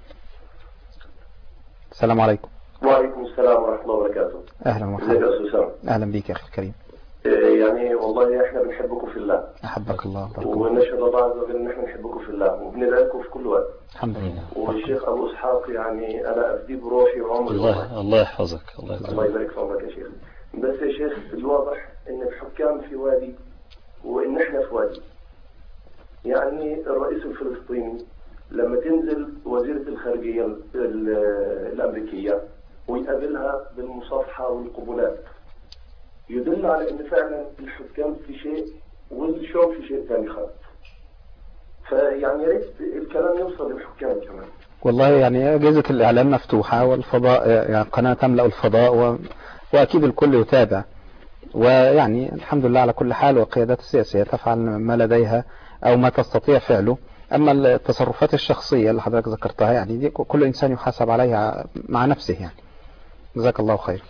السلام عليكم. وعليكم السلام ورحمة الله وبركاته. أهلا وسهلا. ازيك يا أستاذ؟ أهلا بك يا أخي الكريم. يعني والله احنا بنحبكم في الله. أحبك الله. ونشهد الله عز وجل ان احنا بنحبكم في الله وبندعي لكم في كل وقت. الحمد لله. والشيخ أبو إسحاق يعني أنا أفدي بروحي وعمري. الله يحفظك. الله يبارك في عمرك يا شيخ. بس يا شيخ الواضح ان الحكام في وادي وان احنا في وادي. يعني الرئيس الفلسطيني لما تنزل وزيرة الخارجية الأمريكية ويقابلها بالمصافحة والقبولات يدل على ان فعلا الحكام في شيء والشعب في شيء ثاني خالص. فيعني يا ريت الكلام يوصل للحكام كمان. والله يعني أجهزة الإعلام مفتوحة والفضاء يعني قناة تملأ الفضاء وأكيد الكل يتابع، ويعني الحمد لله على كل حال، والقيادات السياسية تفعل ما لديها أو ما تستطيع فعله. أما التصرفات الشخصية اللي حضرتك ذكرتها يعني دي كل إنسان يحاسب عليها مع نفسه يعني. جزاك الله خير.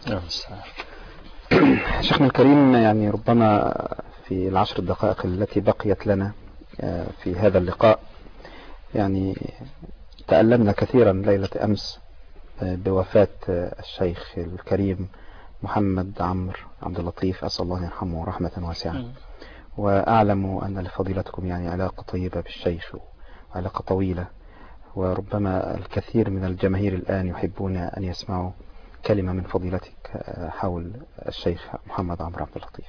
شيخنا الكريم، يعني ربما في العشر الدقائق التي بقيت لنا في هذا اللقاء يعني تألمنا كثيرا ليلة أمس بوفاة الشيخ الكريم محمد عمرو عبد اللطيف، أسأل الله يرحمه رحمة واسعة. وأعلم أن لفضيلتكم يعني علاقة طيبة بالشيخ وعلاقة طويلة، وربما الكثير من الجماهير الآن يحبون أن يسمعوا كلمة من فضيلتك حول الشيخ محمد عمرو عبد اللطيف.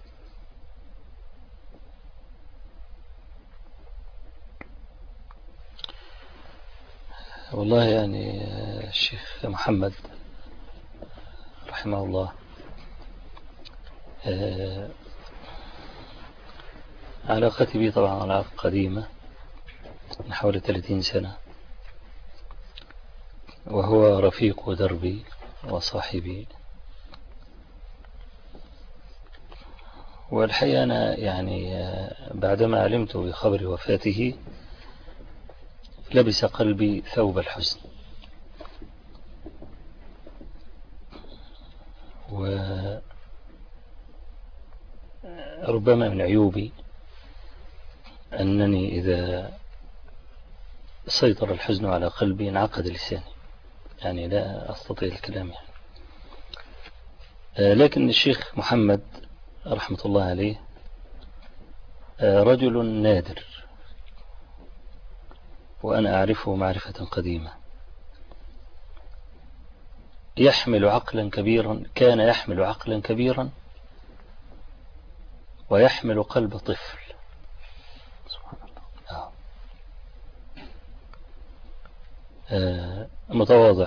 والله يعني الشيخ محمد رحمه الله علاقتي به طبعا علاقة قديمة من حوالي 30 سنة، وهو رفيق دربي وصاحبي. والحقيقة أنا يعني بعدما علمت بخبر وفاته لبس قلبي ثوب الحزن، وربما من عيوبي أنني إذا سيطر الحزن على قلبي انعقد لساني، يعني لا أستطيع الكلام يعني. لكن الشيخ محمد رحمة الله عليه رجل نادر، وأنا أعرفه معرفة قديمة. يحمل عقلا كبيرا، كان يحمل عقلا كبيرا ويحمل قلب طفل. سبحان الله. متواضع،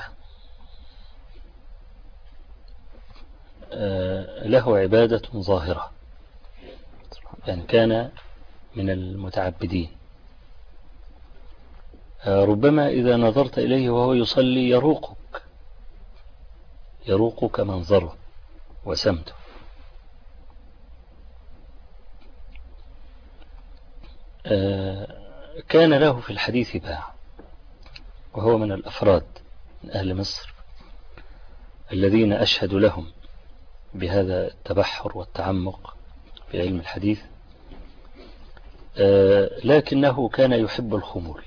له عبادة ظاهرة، يعني كان من المتعبدين. ربما إذا نظرت إليه وهو يصلي يروقك منظره وسمته. كان له في الحديث باع، وهو من الأفراد من أهل مصر الذين أشهد لهم بهذا التبحر والتعمق في علم الحديث. لكنه كان يحب الخمول،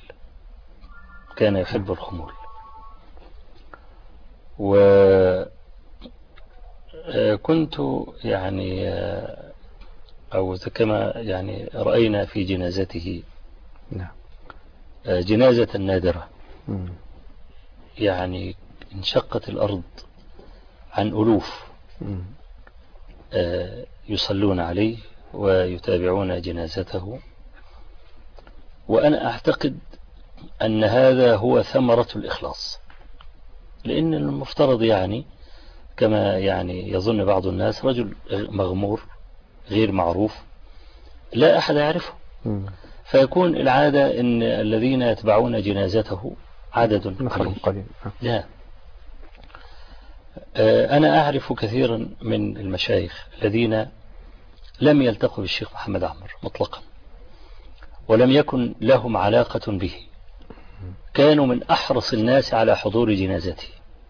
وكنت يعني أو كما يعني رأينا في جنازته جنازة نادرة، يعني انشقت الأرض عن ألوف، يصلون عليه ويتابعون جنازته. وأنا أعتقد أن هذا هو ثمرة الإخلاص، لأن المفترض يعني كما يعني يظن بعض الناس رجل مغمور غير معروف لا أحد يعرفه، فيكون العادة أن الذين يتبعون جنازته عدد قليل. لا، أنا أعرف كثيرا من المشايخ الذين لم يلتقوا بالشيخ محمد عمر مطلقا ولم يكن لهم علاقة به، كانوا من أحرص الناس على حضور جنازته،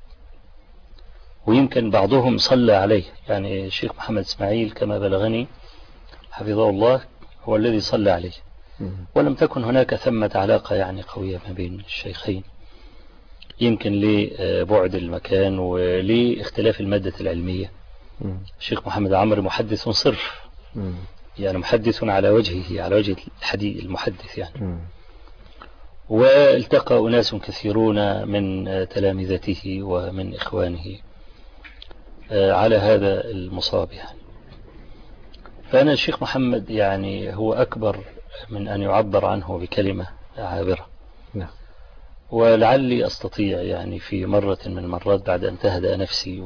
ويمكن بعضهم صلى عليه. يعني الشيخ محمد إسماعيل كما بلغني حفظه الله هو الذي صلى عليه، ولم تكن هناك ثمة علاقة يعني قوية ما بين الشيخين، يمكن لبعد المكان ولاختلاف المادة العلمية. الشيخ محمد عمر محدث صرف، يعني محدث على وجهه، على وجه الحديث المحدث يعني. والتقى أناس كثيرون من تلامذته ومن إخوانه على هذا المصاب يعني. فأنا الشيخ محمد يعني هو أكبر من أن يعبر عنه بكلمة عابرة. ولعلي أستطيع يعني في مرة من المرات بعد أن تهدأ نفسي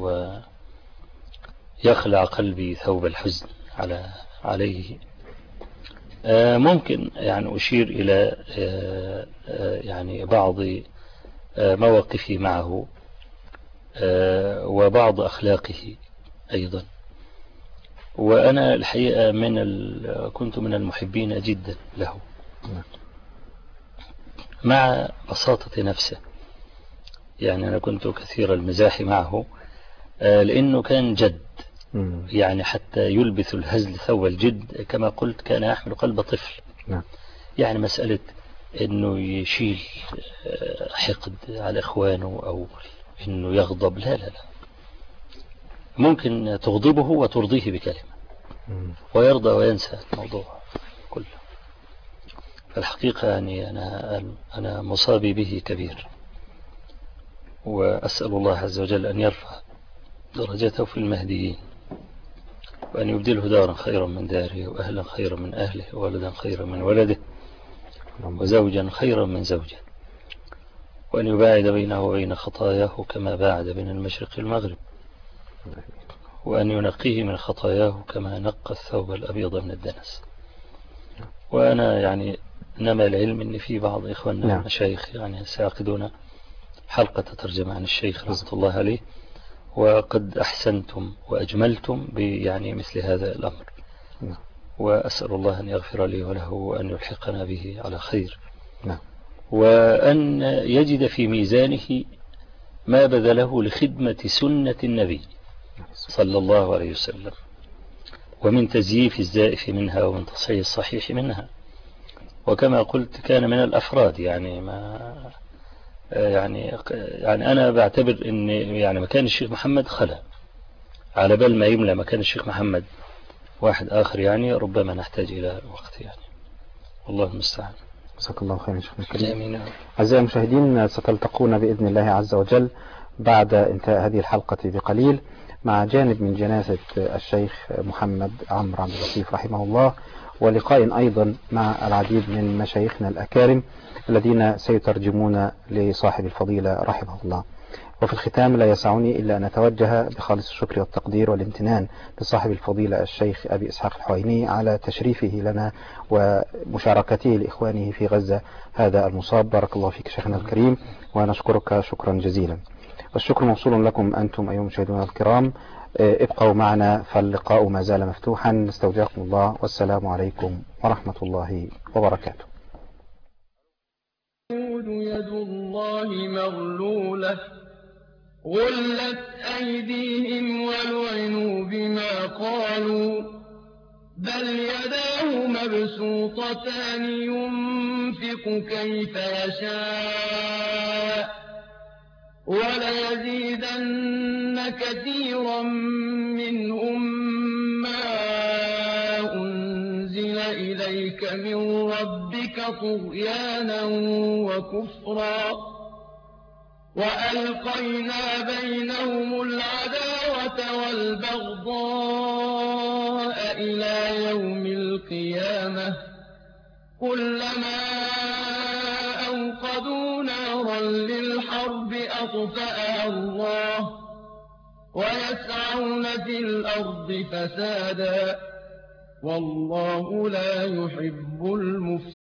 ويخلع قلبي ثوب الحزن عليه ممكن يعني أشير إلى يعني بعض مواقفي معه وبعض أخلاقه أيضا. وأنا الحقيقة كنت من المحبين جدا له مع بساطة نفسه. يعني أنا كنت كثير المزاح معه لأنه كان جد، يعني حتى يلبث الهزل ثوب الجد كما قلت كان يحمل قلب طفل. يعني مسألة أنه يشيل حقد على إخوانه أو أنه يغضب، لا لا لا، ممكن تغضبه وترضيه بكلمة ويرضى وينسى الموضوع كله. فالحقيقة يعني أنا مصابي به كبير، وأسأل الله عز وجل أن يرفع درجته في المهديين، وأن يبدله دارا خيرا من داره، وأهلا خيرا من أهله، وولدا خيرا من ولده، وزوجا خيرا من زوجه، وأن يباعد بينه وبين خطاياه كما باعد بين المشرق والمغرب، وأن ينقيه من خطاياه كما نقى الثوب الأبيض من الدنس. وأنا يعني نما العلم أن في بعض إخواننا المشايخ يعني سيعقدون حلقة ترجمة عن الشيخ رحمة الله عليه، وقد أحسنتم وأجملتم يعني مثل هذا الأمر. وأسأل الله أن يغفر لي وله وأن يلحقنا به على خير، وأن يجد في ميزانه ما بذله لخدمة سنة النبي صلى الله عليه وسلم، ومن تزييف الزائف منها ومن تصحيح الصحيح منها. وكما قلت كان من الأفراد، يعني يعني أنا بعتبر أن يعني مكان الشيخ محمد خلا، على بال ما يملأ مكان الشيخ محمد واحد آخر يعني ربما نحتاج إلى وقت يعني. والله المستعان. جزاك الله خيرا شيخنا الكريم. أعزائي المشاهدين، ستلتقون بإذن الله عز وجل بعد انتهاء هذه الحلقة بقليل مع جانب من جنازة الشيخ محمد عمرو عبد اللطيف رحمه الله، ولقاء أيضا مع العديد من مشايخنا الأكارم الذين سيترجمون لصاحب الفضيلة رحمه الله. وفي الختام لا يسعني إلا أن أتوجه بخالص الشكر والتقدير والامتنان لصاحب الفضيلة الشيخ أبي إسحاق الحويني على تشريفه لنا ومشاركته لإخوانه في غزة هذا المصاب. بارك الله فيك شيخنا الكريم، ونشكرك شكرا جزيلا. والشكر موصول لكم أنتم أيها المشاهدون الكرام. ابقوا معنا فاللقاء ما زال مفتوحا. نستودعكم الله، والسلام عليكم ورحمة الله وبركاته. يد الله مغلولة غلت أيديهم ولعنوا بما قالوا بل يداه مبسوطتان ينفق كيف يشاء وليزيدن كثيرا منهم ما أنزل إليك من ربك طغيانا وكفرا وألقينا بينهم العداوة والبغضاء إلى يوم القيامة كلما أوقدوا نارا للحرب أطفأها الله ويسعون في الأرض فسادا والله لا يحب المفسدين